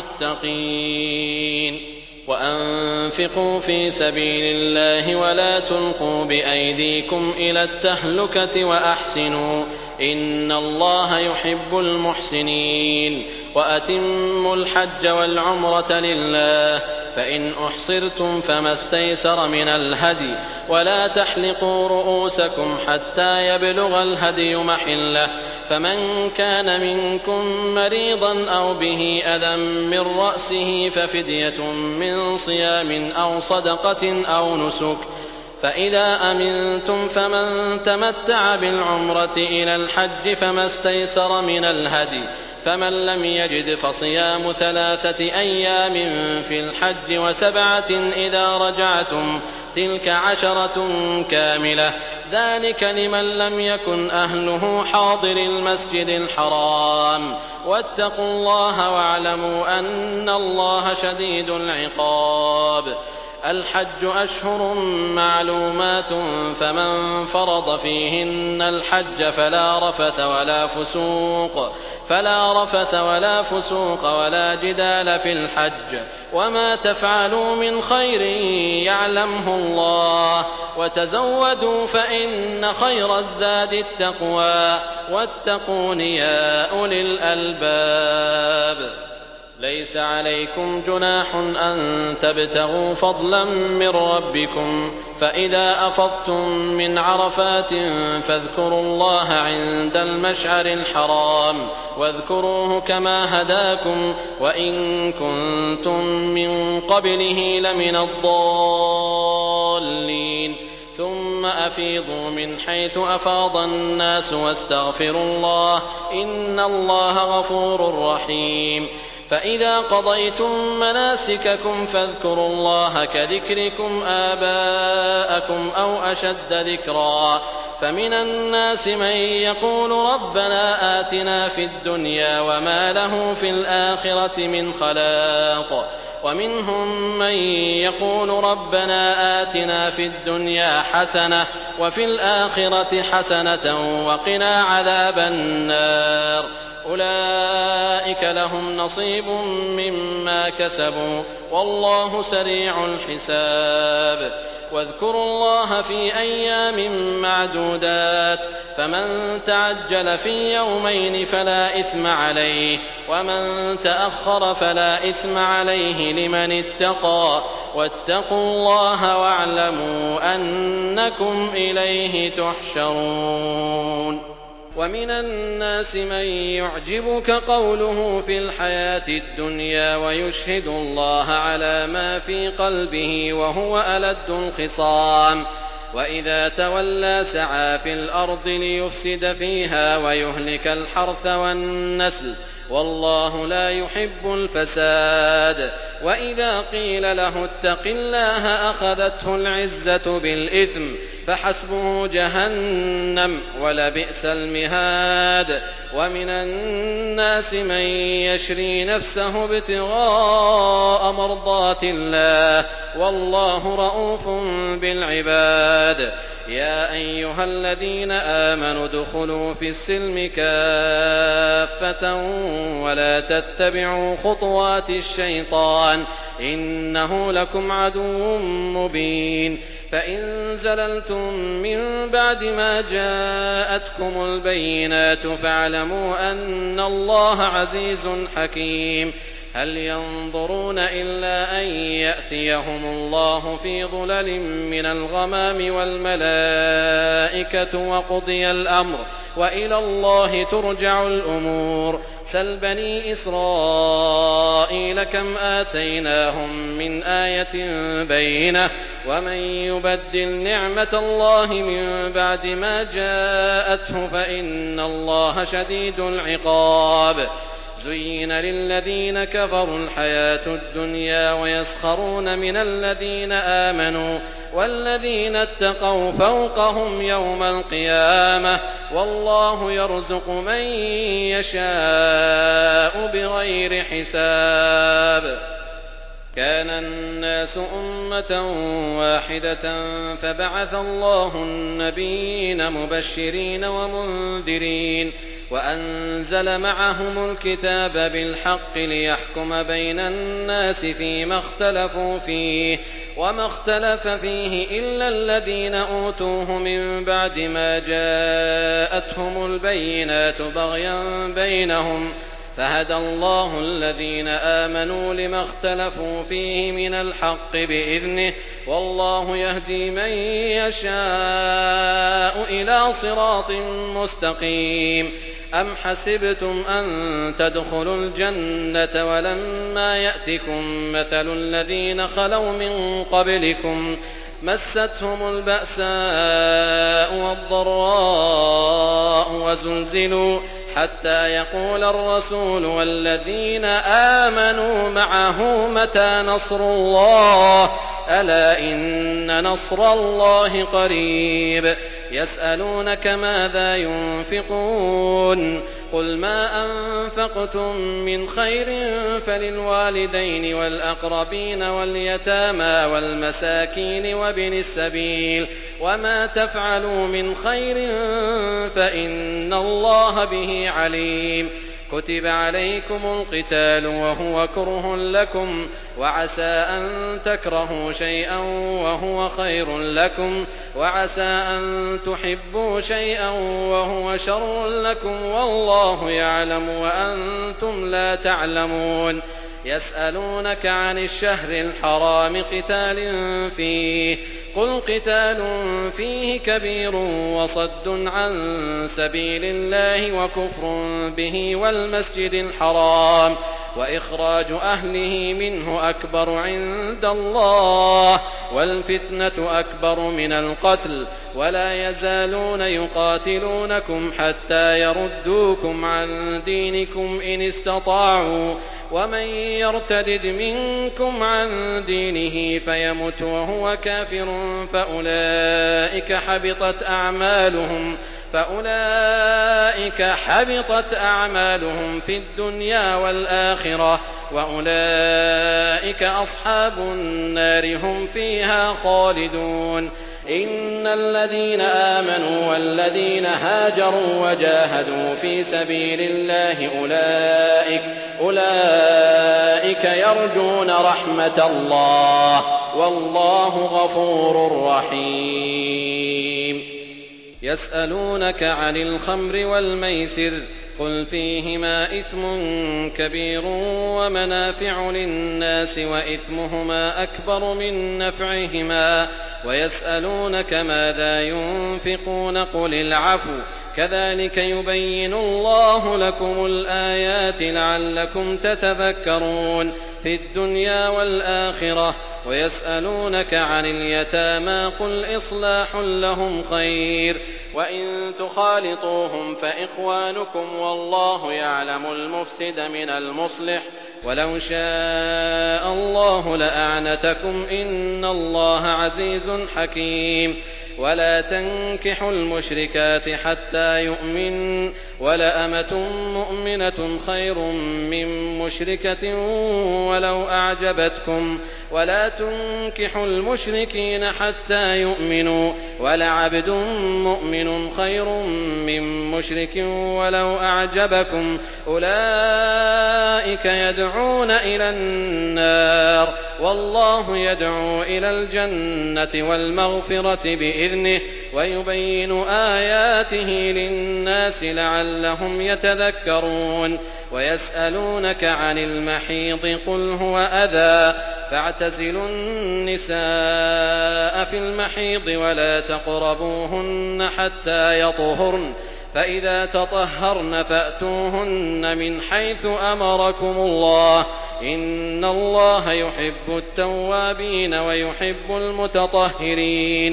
المتقين وأنفقوا في سبيل الله ولا تلقوا بأيديكم إلى التهلكة وأحسنوا إن الله يحب المحسنين وأتموا الحج والعمرة لله فإن أحصرتم فما استيسر من الهدي ولا تحلقوا رؤوسكم حتى يبلغ الهدي محله فمن كان منكم مريضا أو به أذى من رأسه ففدية من صيام أو صدقة أو نسك فإذا أمنتم فمن تمتع بالعمرة إلى الحج فما استيسر من الهدي فمن لم يجد فصيام 3 أيام في الحج و7 إذا رجعتم تلك 10 كاملة ذلك لمن لم يكن أهله حاضر المسجد الحرام واتقوا الله واعلموا أن الله شديد العقاب الحج أشهر معلومات فمن فرض فيهن الحج فلا رفث ولا فسوق ولا جدال في الحج وما تفعلوا من خير يعلمه الله وتزودوا فإن خير الزاد التقوى واتقون يا أولي الألباب ليس عليكم جناح أن تبتغوا فضلا من ربكم فإذا أفضتم من عرفات فاذكروا الله عند المشعر الحرام واذكروه كما هداكم وإن كنتم من قبله لمن الضالين ثم أفيضوا من حيث أفاض الناس واستغفروا الله إن الله غفور رحيم فإذا قضيتم مناسككم فاذكروا الله كذكركم آباءكم أو أشد ذكرا فمن الناس من يقول ربنا آتنا في الدنيا وما له في الآخرة من خلاق ومنهم من يقول ربنا آتنا في الدنيا حسنة وفي الآخرة حسنة وقنا عذاب النار أولئك لهم نصيب مما كسبوا والله سريع الحساب واذكروا الله في أيام معدودات فمن تعجل في يومين فلا إثم عليه ومن تأخر فلا إثم عليه لمن اتقى واتقوا الله واعلموا أنكم إليه تحشرون ومن الناس من يعجبك قوله في الحياة الدنيا ويشهد الله على ما في قلبه وهو ألد الخصام وإذا تولى سعى في الأرض ليفسد فيها ويهلك الحرث والنسل والله لا يحب الفساد وإذا قيل له اتق الله أخذته العزة بالإثم فحسبه جهنم ولبئس المهاد ومن الناس من يشري نفسه ابتغاء مرضات الله والله رءوف بالعباد يا أيها الذين آمنوا ادخلوا في السلم كافة ولا تتبعوا خطوات الشيطان إنه لكم عدو مبين فإن زللتم من بعد ما جاءتكم البينات فاعلموا أن الله عزيز حكيم هل ينظرون إلا أن يأتيهم الله في ظلل من الغمام والملائكة وقضي الأمر وإلى الله ترجع الأمور سل بني إسرائيل كم آتيناهم من آية بينة ومن يبدل نعمة الله من بعد ما جاءته فإن الله شديد العقاب زين للذين كفروا الحياة الدنيا ويسخرون من الذين آمنوا والذين اتقوا فوقهم يوم القيامة والله يرزق من يشاء بغير حساب كان الناس أمة واحدة فبعث الله النبيين مبشرين ومنذرين وأنزل معهم الكتاب بالحق ليحكم بين الناس فيما اختلفوا فيه وما اختلف فيه إلا الذين أوتوه من بعد ما جاءتهم البينات بغيا بينهم فهدى الله الذين آمنوا لما اختلفوا فيه من الحق بإذنه والله يهدي من يشاء إلى صراط مستقيم أم حسبتم أن تدخلوا الجنة ولما يأتكم مثل الذين خلوا من قبلكم مستهم البأساء والضراء وزلزلوا حتى يقول الرسول والذين آمنوا معه متى نصر الله ألا إن نصر الله قريب يسألونك ماذا ينفقون قل ما أنفقتم من خير فللوالدين والأقربين واليتامى والمساكين وابن السبيل وما تفعلوا من خير فإن الله به عليم كتب عليكم القتال وهو كره لكم وعسى أن تكرهوا شيئا وهو خير لكم وعسى أن تحبوا شيئا وهو شر لكم والله يعلم وأنتم لا تعلمون يسألونك عن الشهر الحرام قتال فيه قل قتال فيه كبير وصد عن سبيل الله وكفر به والمسجد الحرام وإخراج أهله منه أكبر عند الله والفتنة أكبر من القتل ولا يزالون يقاتلونكم حتى يردوكم عن دينكم إن استطاعوا ومن يرتدد منكم عن دينه فيمت وهو كافر فأولئك حبطت أعمالهم في الدنيا والآخرة وأولئك أصحاب النار هم فيها خالدون إن الذين آمنوا والذين هاجروا وجاهدوا في سبيل الله أولئك يرجون رحمة الله والله غفور رحيم. يسألونك عن الخمر والميسر قل فيهما إثم كبير ومنافع للناس وإثمهما أكبر من نفعهما ويسألونك ماذا ينفقون قل العفو كذلك يبين الله لكم الآيات لعلكم تتفكرون في الدنيا والآخرة. ويسألونك عن اليتامى قل إصلاح لهم خير وإن تخالطوهم فإخوانكم والله يعلم المفسد من المصلح ولو شاء الله لأعنتكم إن الله عزيز حكيم. ولا تنكحوا المشركات حتى يؤمن ولأمة مؤمنة خير من مشركة ولو أعجبتكم ولا تنكحوا المشركين حتى يؤمنوا ولعبد مؤمن خير من مشرك ولو أعجبكم أولئك يدعون إلى النار والله يدعو إلى الجنة والمغفرة بإذنه ويبين آياته للناس لعلهم يتذكرون. ويسألونك عن المحيض قل هو أذى فاعتزلوا النساء في المحيض ولا تقربوهن حتى يطهرن فإذا تطهرن فأتوهن من حيث أمركم الله إن الله يحب التوابين ويحب المتطهرين.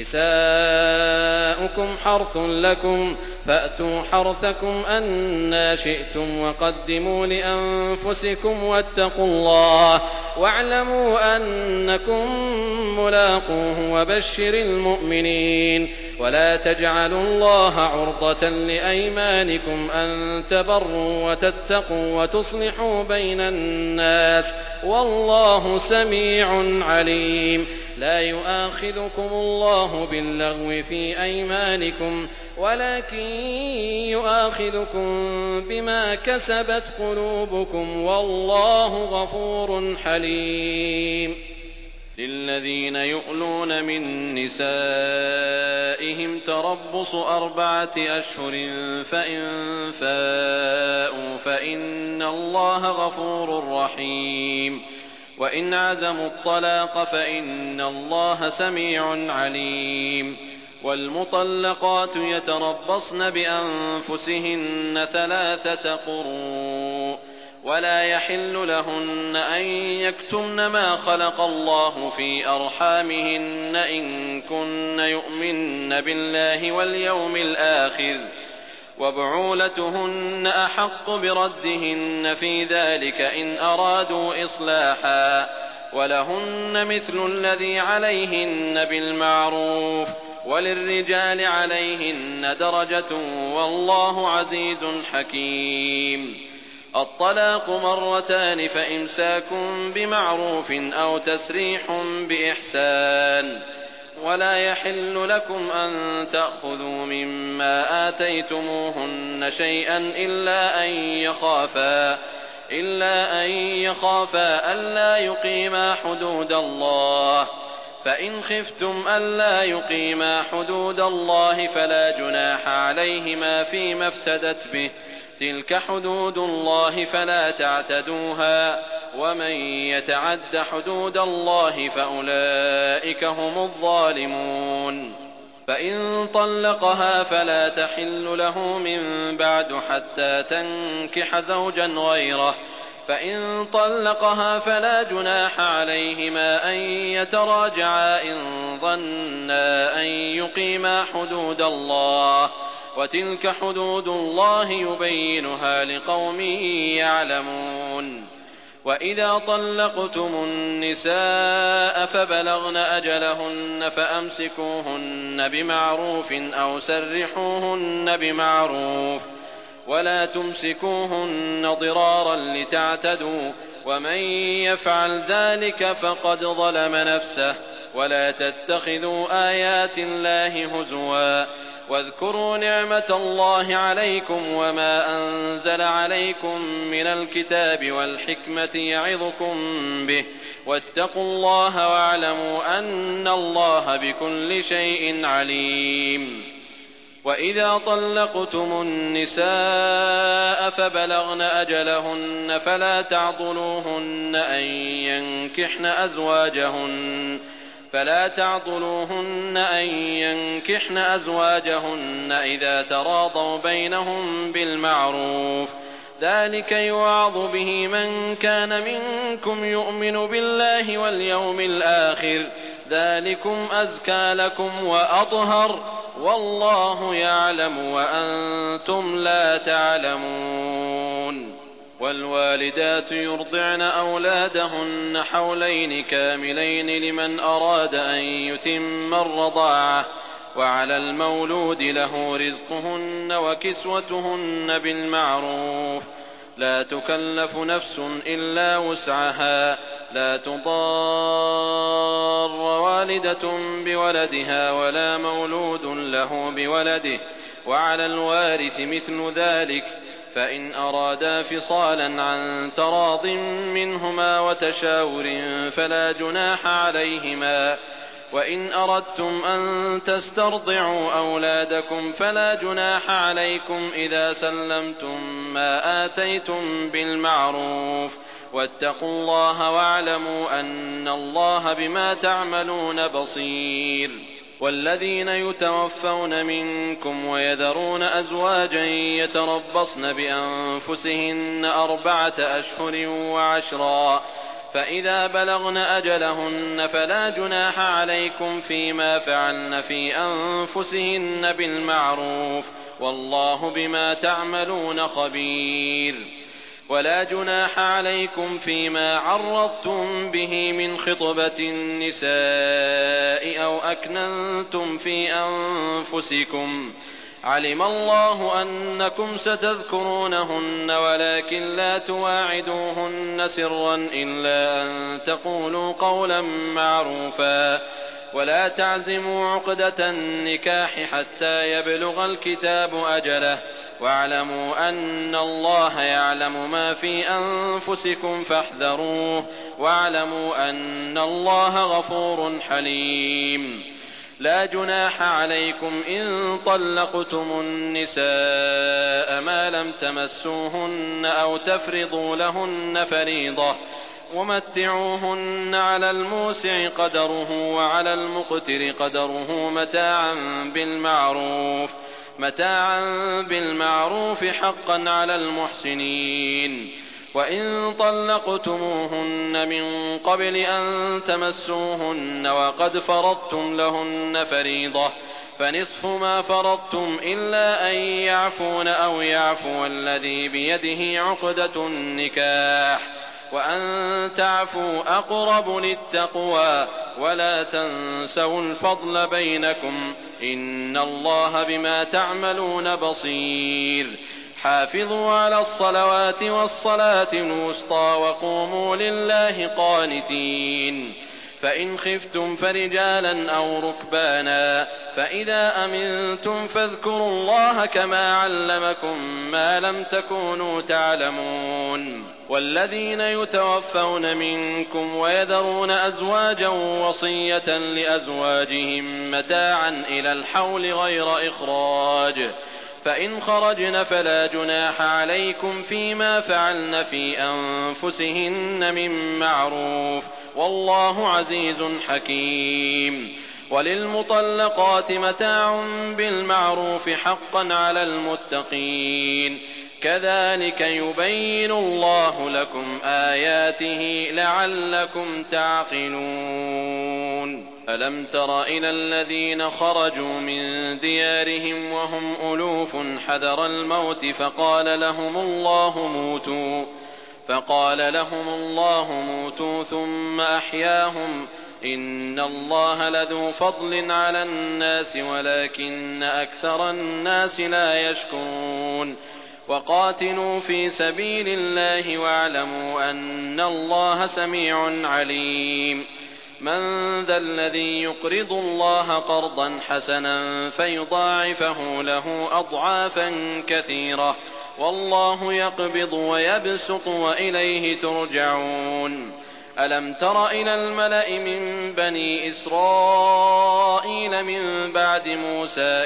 نساؤكم حرث لكم فأتوا حرثكم أنى شئتم وقدموا لأنفسكم واتقوا الله واعلموا أنكم ملاقوه وبشر المؤمنين. ولا تجعلوا الله عرضة لأيمانكم أن تبروا وتتقوا وتصلحوا بين الناس والله سميع عليم. لا يؤاخذكم الله باللغو في أيمانكم ولكن يؤاخذكم بما كسبت قلوبكم والله غفور حليم. للذين يؤلون من نسائهم تربص 4 أشهر فإن فاءوا فإن الله غفور رحيم. وإن عزموا الطلاق فإن الله سميع عليم. والمطلقات يتربصن بأنفسهن 3 قروء ولا يحل لهن أن يكتمن ما خلق الله في أرحامهن إن كن يؤمن بالله واليوم الآخر وبعولتهن أحق بردهن في ذلك إن أرادوا إصلاحا ولهن مثل الذي عليهن بالمعروف وللرجال عليهن درجة والله عزيز حكيم. الطلاق 2 فإمساك بمعروف أو تسريح بإحسان. ولا يحل لكم أن تأخذوا مما آتيتموهن شيئا إلا أن يخافا ألا يقيما حدود الله فإن خفتم ألا يقيما حدود الله فلا جناح عليهما فيما افتدت به تلك حدود الله فلا تعتدوها ومن يتعد حدود الله فأولئك هم الظالمون. فإن طلقها فلا تحل له من بعد حتى تنكح زوجا غيره فإن طلقها فلا جناح عليهما أن يتراجعا إن ظنا أن يقيما حدود الله وتلك حدود الله يبينها لقوم يعلمون. وإذا طلقتم النساء فبلغن أجلهن فأمسكوهن بمعروف أو سرحوهن بمعروف ولا تمسكوهن ضرارا لتعتدوا ومن يفعل ذلك فقد ظلم نفسه ولا تتخذوا آيات الله هزوا واذكروا نعمة الله عليكم وما أنزل عليكم من الكتاب والحكمة يعظكم به واتقوا الله واعلموا أن الله بكل شيء عليم. وإذا طلقتم النساء فبلغن أجلهن فلا تعضلوهن أن ينكحن أزواجهن إذا تراضوا بينهم بالمعروف ذلك يوعظ به من كان منكم يؤمن بالله واليوم الآخر ذلكم أزكى لكم وأطهر والله يعلم وأنتم لا تعلمون. والوالدات يرضعن أولادهن حولين كاملين لمن أراد أن يتم الرضاعة وعلى المولود له رزقهن وكسوتهن بالمعروف لا تكلف نفس إلا وسعها لا تضار والدة بولدها ولا مولود له بولده وعلى الوارث مثل ذلك فإن أرادا فصالا عن تراض منهما وتشاور فلا جناح عليهما وإن أردتم أن تسترضعوا أولادكم فلا جناح عليكم إذا سلمتم ما آتيتم بالمعروف واتقوا الله واعلموا أن الله بما تعملون بصير. والذين يتوفون منكم ويذرون أزواجا يتربصن بأنفسهن 4 أشهر وعشرا فإذا بلغن أجلهن فلا جناح عليكم فيما فعلن في أنفسهن بالمعروف والله بما تعملون خبير. ولا جناح عليكم فيما عرضتم به من خطبة النساء أو أكننتم في أنفسكم علم الله أنكم ستذكرونهن ولكن لا تواعدوهن سرا إلا أن تقولوا قولا معروفا ولا تعزموا عقدة النكاح حتى يبلغ الكتاب أجله واعلموا أن الله يعلم ما في أنفسكم فاحذروه واعلموا أن الله غفور حليم. لا جناح عليكم إن طلقتم النساء ما لم تمسوهن أو تفرضوا لهن فريضة ومتعوهن على الموسع قدره وعلى المقتر قدره متاعا بالمعروف حقا على المحسنين. وإن طلقتموهن من قبل أن تمسوهن وقد فرضتم لهن فريضة فنصف ما فرضتم إلا أن يعفون أو يعفو الذي بيده عقدة النكاح وأن تعفوا أقرب للتقوى ولا تنسوا الفضل بينكم إن الله بما تعملون بصير. حافظوا على الصلوات والصلاة الوسطى وقوموا لله قانتين. فإن خفتم فرجالا أو ركبانا فإذا أمنتم فاذكروا الله كما علمكم ما لم تكونوا تعلمون. والذين يتوفون منكم ويذرون أزواجا وصية لأزواجهم متاعا إلى الحول غير إخراج فإن خرجن فلا جناح عليكم فيما فعلن في أنفسهن من معروف والله عزيز حكيم. وللمطلقات متاع بالمعروف حقا على المتقين كذلك يبين الله لكم آياته لعلكم تعقلون. ألم تر إلى الذين خرجوا من ديارهم وهم ألوف حذر الموت فقال لهم الله موتوا ثم أحياهم إن الله لذو فضل على الناس ولكن أكثر الناس لا يشكرون. وقاتلوا في سبيل الله واعلموا أن الله سميع عليم. من ذا الذي يقرض الله قرضا حسنا فيضاعفه له أضعافا كثيرة والله يقبض ويبسط وإليه ترجعون. ألم تر إلى الملأ من بني إسرائيل من بعد موسى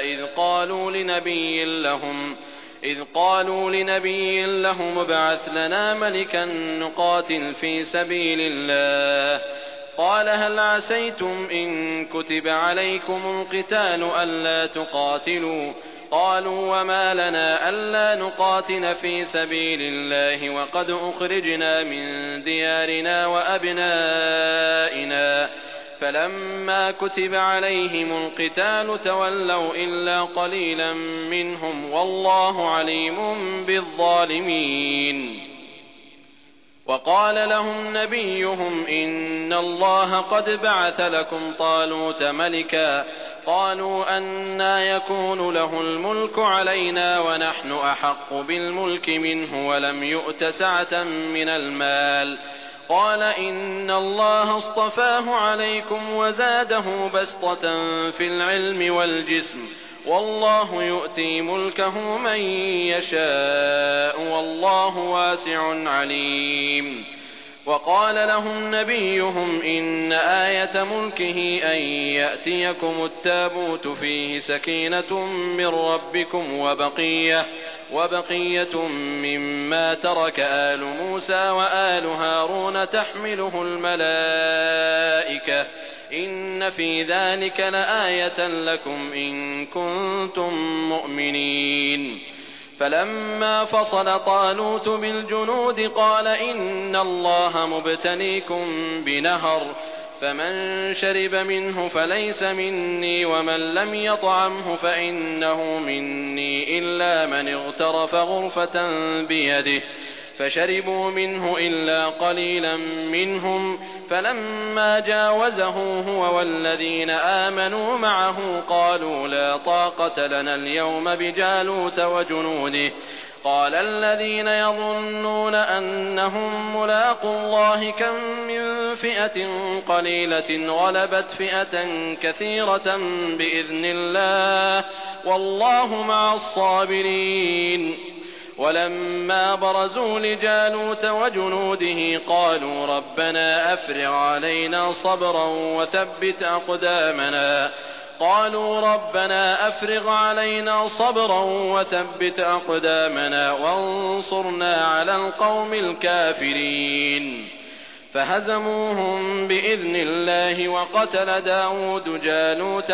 إذ قالوا لنبي لهم ابعث لنا ملكا نقاتل في سبيل الله قال هل عسيتم إن كتب عليكم القتال ألا تقاتلوا قالوا وما لنا ألا نقاتل في سبيل الله وقد أخرجنا من ديارنا وأبنائنا فلما كتب عليهم القتال تولوا إلا قليلا منهم والله عليم بالظالمين. وقال لهم نبيهم إن الله قد بعث لكم طالوت ملكا قالوا أنى يكون له الملك علينا ونحن أحق بالملك منه ولم يؤت سعة من المال قال إن الله اصطفاه عليكم وزاده بسطة في العلم والجسم والله يؤتي ملكه من يشاء والله واسع عليم. وقال لهم نبيهم إن آية ملكه أن يأتيكم التابوت فيه سكينة من ربكم وبقية مما ترك آل موسى وآل هارون تحمله الملائكة إن في ذلك لآية لكم إن كنتم مؤمنين. فلما فصل طالوت بالجنود قال إن الله مبتليكم بنهر فمن شرب منه فليس مني ومن لم يطعمه فإنه مني إلا من اغترف غرفة بيده فشربوا منه إلا قليلا منهم فلما جاوزه هو والذين آمنوا معه قالوا لا طاقة لنا اليوم بجالوت وجنوده قال الذين يظنون أنهم ملاقو الله كم من فئة قليلة غلبت فئة كثيرة بإذن الله والله مع الصابرين. ولما برزوا لجالوت وجنوده قالوا ربنا أفرغ علينا صبرا وثبت أقدامنا وانصرنا على القوم الكافرين فهزموهم بإذن الله وقتل داود جالوت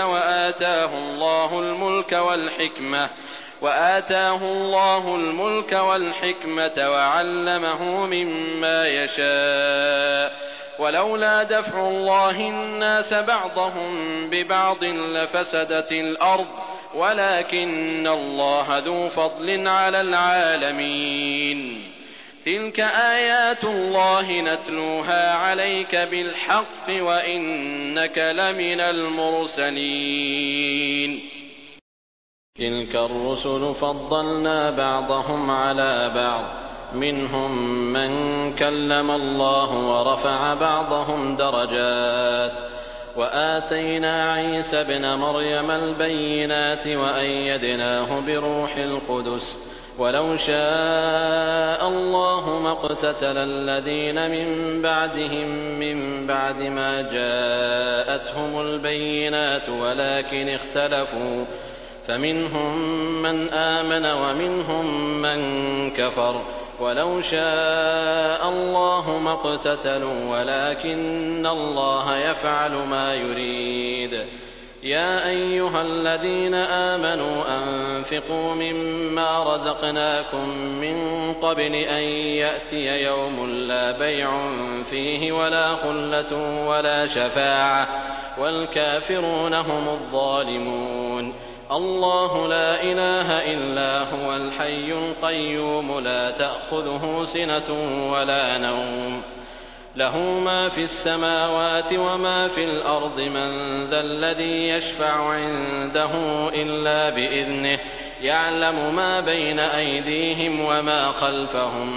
وآتاه الله الملك والحكمة وعلمه مما يشاء ولولا دفع الله الناس بعضهم ببعض لفسدت الأرض ولكن الله ذو فضل على العالمين. تلك آيات الله نتلوها عليك بالحق وإنك لمن المرسلين. تلك الرسل فضلنا بعضهم على بعض منهم من كلم الله ورفع بعضهم درجات وآتينا عيسى ابن مريم البينات وأيدناه بروح القدس ولو شاء الله ما اقتتل الذين من بعدهم من بعد ما جاءتهم البينات ولكن اختلفوا فمنهم من آمن ومنهم من كفر ولو شاء الله ما اقتتلوا ولكن الله يفعل ما يريد. يا أيها الذين آمنوا أنفقوا مما رزقناكم من قبل أن يأتي يوم لا بيع فيه ولا خلة ولا شفاعة والكافرون هم الظالمون. الله لا إله إلا هو الحي القيوم لا تأخذه سنة ولا نوم له ما في السماوات وما في الأرض من ذا الذي يشفع عنده إلا بإذنه يعلم ما بين أيديهم وما خلفهم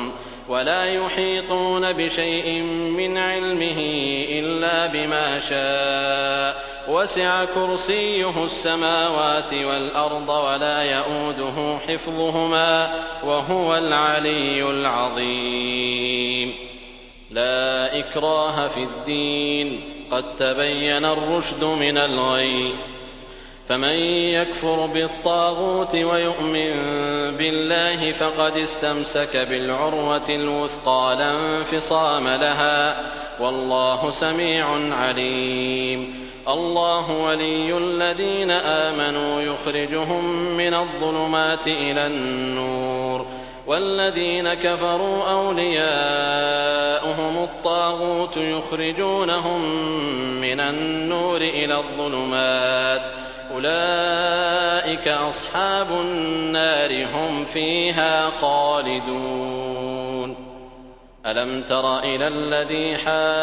ولا يحيطون بشيء من علمه إلا بما شاء وسع كرسيه السماوات والأرض ولا يئوده حفظهما وهو العلي العظيم. لا إكراه في الدين قد تبين الرشد من الغي، فمن يكفر بالطاغوت ويؤمن بالله فقد استمسك بالعروة الوثقى لا انفصام لها والله سميع عليم. الله ولي الذين آمنوا يخرجهم من الظلمات إلى النور، والذين كفروا أولياؤهم الطاغوت يخرجونهم من النور إلى الظلمات أولئك أصحاب النار هم فيها خالدون. ألم تر إلى الذي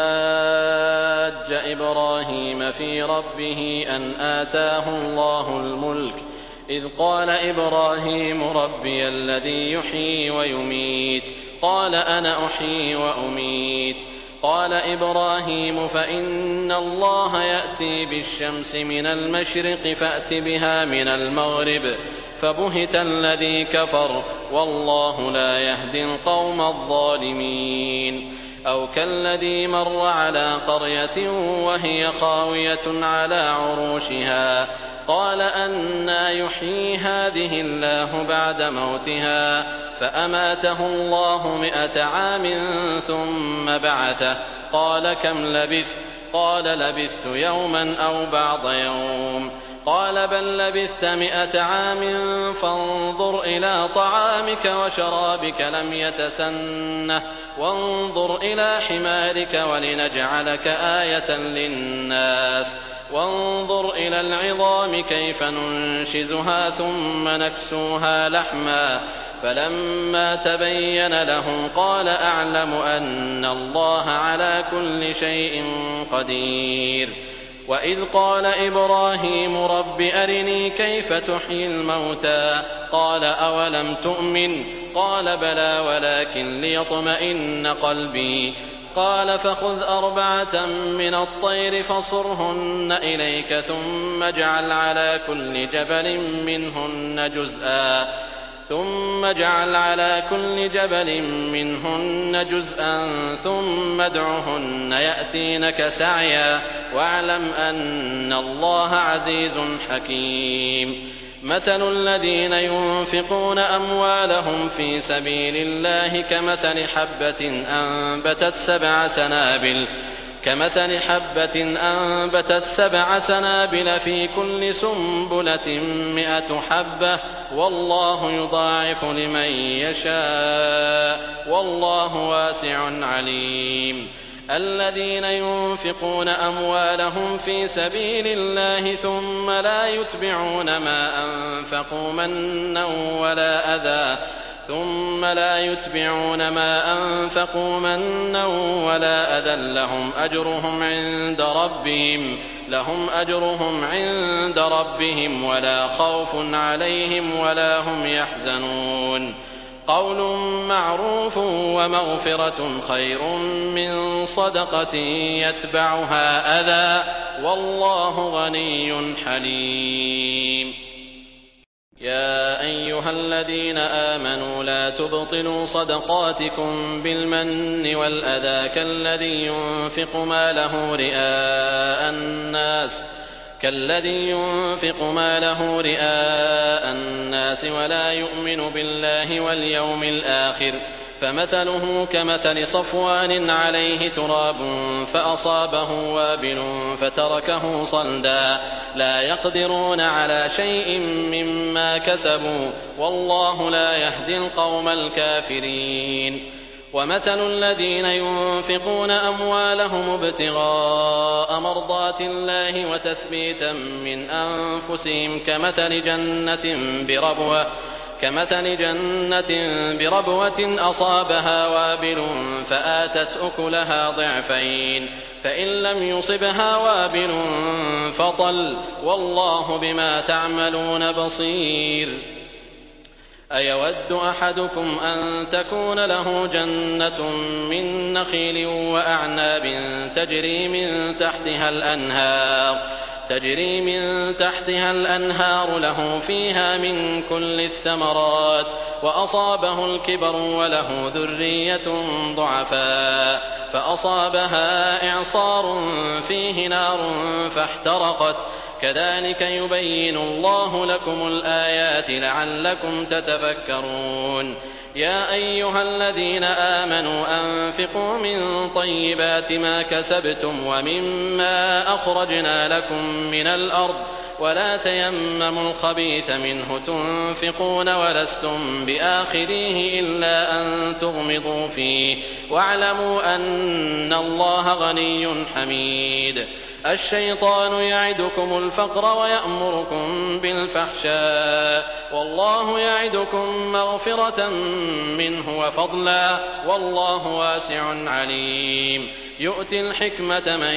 حاج إبراهيم في ربه أن آتاه الله الملك إذ قال إبراهيم ربي الذي يحيي ويميت قال أنا أحيي وأميت قال إبراهيم فإن الله يأتي بالشمس من المشرق فأت بها من المغرب فبهت الذي كفر والله لا يهدي القوم الظالمين. أو كالذي مر على قرية وهي خاوية على عروشها قال أنى يحيي هذه الله بعد موتها فأماته الله 100 عام ثم بعثه قال كم لبثت قال لبثت يوما أو بعض يوم قال بل لبثت 100 عام فانظر إلى طعامك وشرابك لم يتسنه وانظر إلى حمارك ولنجعلك آية للناس وانظر إلى العظام كيف ننشزها ثم نكسوها لحما فلما تبين له قال أعلم أن الله على كل شيء قدير. وإذ قال إبراهيم رب أرني كيف تحيي الموتى قال أولم تؤمن قال بلى ولكن ليطمئن قلبي قال فخذ 4 من الطير فصرهن إليك ثم اجعل على كل جبل منهن جزءا ثم ادعهن يأتينك سعيا واعلم أن الله عزيز حكيم. مثل الذين ينفقون أموالهم في سبيل الله كمثل حبة أنبتت 7 سنابل في كل سنبلة 100 حبة والله يضاعف لمن يشاء والله واسع عليم. الذين ينفقون أموالهم في سبيل الله ثم لا يتبعون ما أنفقوا منا ولا أذى لهم أجرهم عند ربهم ولا خوف عليهم ولا هم يحزنون. قول معروف ومغفرة خير من صدقة يتبعها أذى والله غني حليم. يا أيها الذين آمنوا لا تبطلوا صدقاتكم بالمن والأذى كالذي ينفق ماله رئاء الناس ولا يؤمن بالله واليوم الآخر فمثله كمثل صفوان عليه تراب فأصابه وابل فتركه صلدا لا يقدرون على شيء مما كسبوا والله لا يهدي القوم الكافرين. ومثل الذين ينفقون أموالهم ابتغاء مرضات الله وتثبيتا من أنفسهم كمثل جنة بربوة أصابها وابل فآتت أكلها ضعفين فإن لم يصبها وابل فطل والله بما تعملون بصير. أيود أحدكم أن تكون له جنة من نخيل وأعناب تجري من تحتها الأنهار له فيها من كل الثمرات وأصابه الكبر وله ذرية ضعفاء فأصابها إعصار فيه نار فاحترقت كذلك يبين الله لكم الآيات لعلكم تتفكرون يا أيها الذين آمنوا أنفقوا من طيبات ما كسبتم ومما أخرجنا لكم من الأرض ولا تيمموا الخبيث منه تنفقون ولستم بآخذيه إلا أن تغمضوا فيه واعلموا أن الله غني حميد الشيطان يعدكم الفقر ويأمركم بالفحشاء والله يعدكم مغفرة منه وفضلا والله واسع عليم يؤتي الحكمة من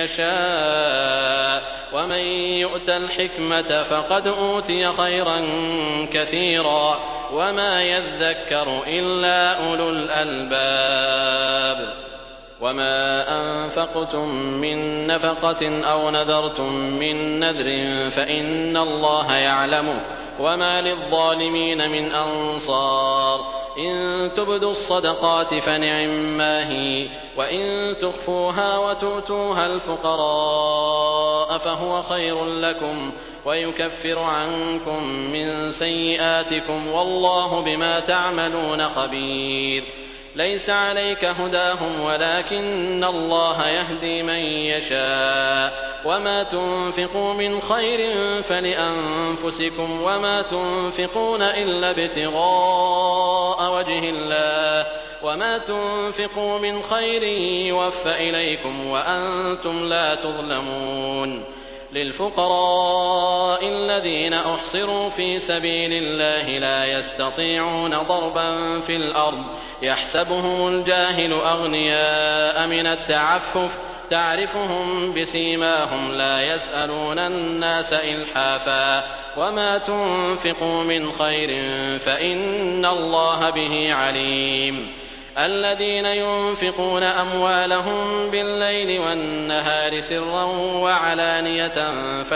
يشاء ومن يؤت الحكمة فقد أوتي خيرا كثيرا وما يذكر إلا أولو الألباب وما أنفقتم من نفقة أو نذرتم من نذر فإن الله يعلمه وما للظالمين من أنصار إن تبدوا الصدقات فنعما هي وإن تخفوها وتؤتوها الفقراء فهو خير لكم ويكفر عنكم من سيئاتكم والله بما تعملون خبير ليس عليك هداهم ولكن الله يهدي من يشاء وما تنفقوا من خير فلأنفسكم وما تنفقون إلا ابتغاء وجه الله وما تنفقوا من خير يوفى إليكم وأنتم لا تظلمون للفقراء الذين أحصروا في سبيل الله لا يستطيعون ضربا في الأرض يحسبهم الجاهل أغنياء من التعفف تعرفهم بسيماهم لا يسألون الناس إلحافا وما تنفقوا من خير فإن الله به عليم الذين ينفقون أموالهم بالليل والنهار سرا وعلانية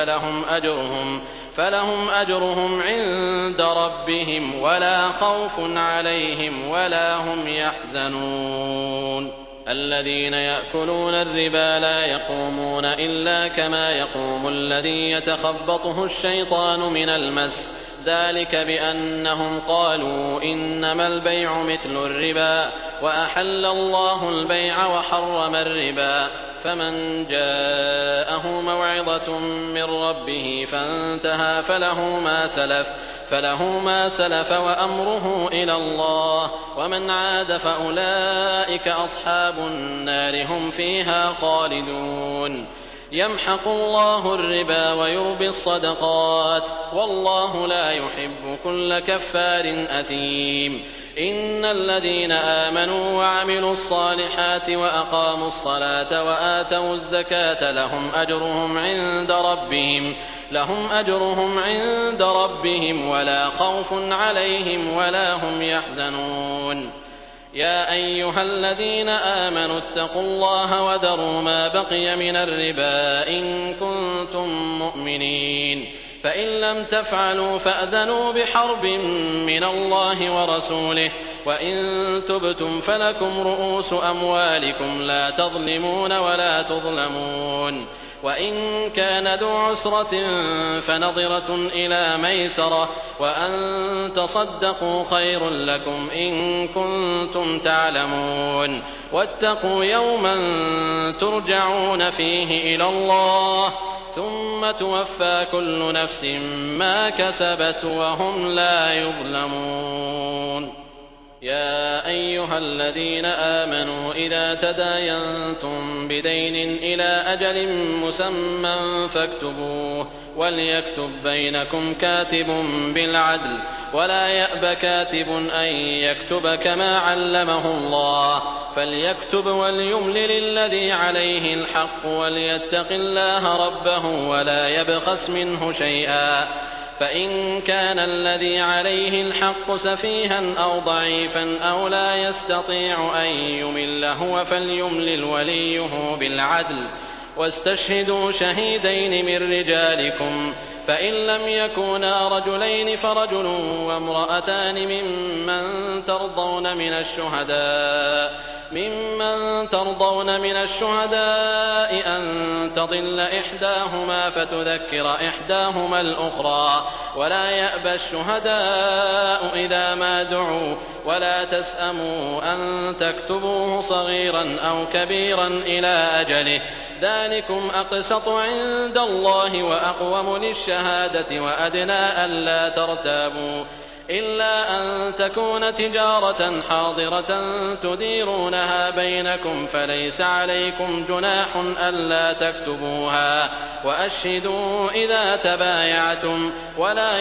فلهم أجرهم عند ربهم ولا خوف عليهم ولا هم يحزنون الذين يأكلون الربا لا يقومون إلا كما يقوم الذي يتخبطه الشيطان من المس ذلك بأنهم قالوا إنما البيع مثل الربا وأحل الله البيع وحرم الربا فمن جاءه موعظة من ربه فانتهى فله ما سلف وأمره إلى الله ومن عاد فأولئك أصحاب النار هم فيها خالدون يمحق الله الربا ويربي الصدقات والله لا يحب كل كفار أثيم إن الذين آمنوا وعملوا الصالحات وأقاموا الصلاة وآتوا الزكاة لهم أجرهم عند ربهم ولا خوف عليهم ولا هم يحزنون يا أيها الذين آمنوا اتقوا الله وذروا ما بقي من الربا إن كنتم مؤمنين فإن لم تفعلوا فأذنوا بحرب من الله ورسوله وإن تبتم فلكم رؤوس أموالكم لا تظلمون ولا تظلمون وإن كان ذو عسرة فنظرة إلى ميسرة وأن تصدقوا خير لكم إن كنتم تعلمون واتقوا يوما ترجعون فيه إلى الله ثم توفى كل نفس ما كسبت وهم لا يظلمون يا أيها الذين آمنوا إذا تداينتم بدين إلى أجل مسمى فاكتبوه وليكتب بينكم كاتب بالعدل ولا يأب كاتب أن يكتب كما علمه الله فليكتب وليملل الذي عليه الحق وليتق الله ربه ولا يبخس منه شيئا فإن كان الذي عليه الحق سفيها أو ضعيفا أو لا يستطيع أن يمل هو فليملل وليه بالعدل واستشهدوا شهيدين من رجالكم فإن لم يكونا رجلين فرجل وامرأتان ممن ترضون من الشهداء أن تضل إحداهما فتذكر إحداهما الأخرى ولا يأبى الشهداء إذا ما دعوا ولا تسأموا أن تكتبوه صغيرا أو كبيرا إلى أجله ذلكم أقسط عند الله وأقوم للشهادة وأدنى ألا ترتابوا إلا أن تكون تجارة حاضرة تديرونها بينكم فليس عليكم جناح ألا تكتبوها وأشهدوا إذا تبايعتم ولا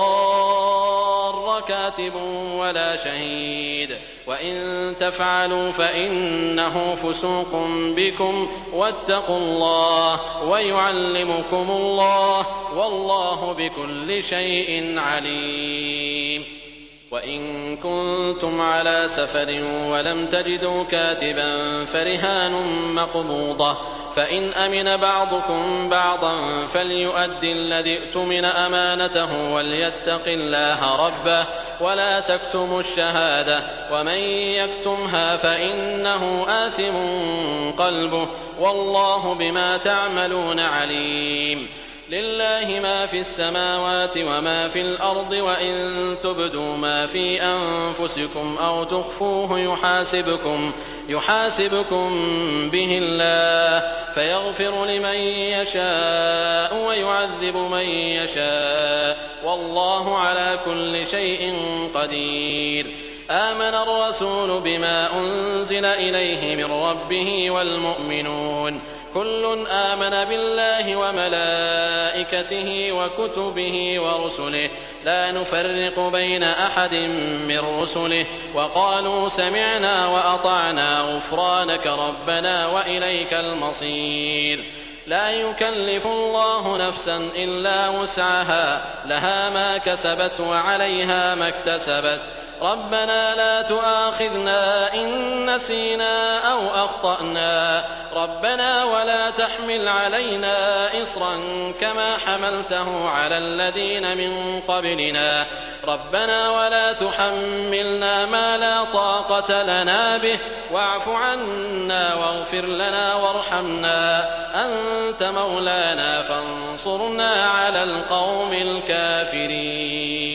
يضار كاتب ولا شهيد وإن تفعلوا فإنه فسوق بكم واتقوا الله ويعلمكم الله والله بكل شيء عليم. وإن كنتم على سفر ولم تجدوا كاتبا فرهان مقبوضة فإن أمن بعضكم بعضا فليؤد الذي اؤتمن أمانته وليتق الله ربه ولا تكتموا الشهادة ومن يكتمها فإنه آثم قلبه والله بما تعملون عليم. لله ما في السماوات وما في الأرض وإن تبدوا ما في أنفسكم أو تخفوه يحاسبكم به الله فيغفر لمن يشاء ويعذب من يشاء والله على كل شيء قدير. آمن الرسول بما أنزل إليه من ربه والمؤمنون كل آمن بالله وملائكته وكتبه ورسله لا نفرق بين أحد من رسله وقالوا سمعنا وأطعنا غفرانك ربنا وإليك المصير. لا يكلف الله نفسا إلا وسعها لها ما كسبت وعليها ما اكتسبت ربنا لا تؤاخذنا إن نسينا أو أخطأنا ربنا ولا تحمل علينا إصرا كما حملته على الذين من قبلنا ربنا ولا تحملنا ما لا طاقة لنا به واعف عنا واغفر لنا وارحمنا أنت مولانا فانصرنا على القوم الكافرين.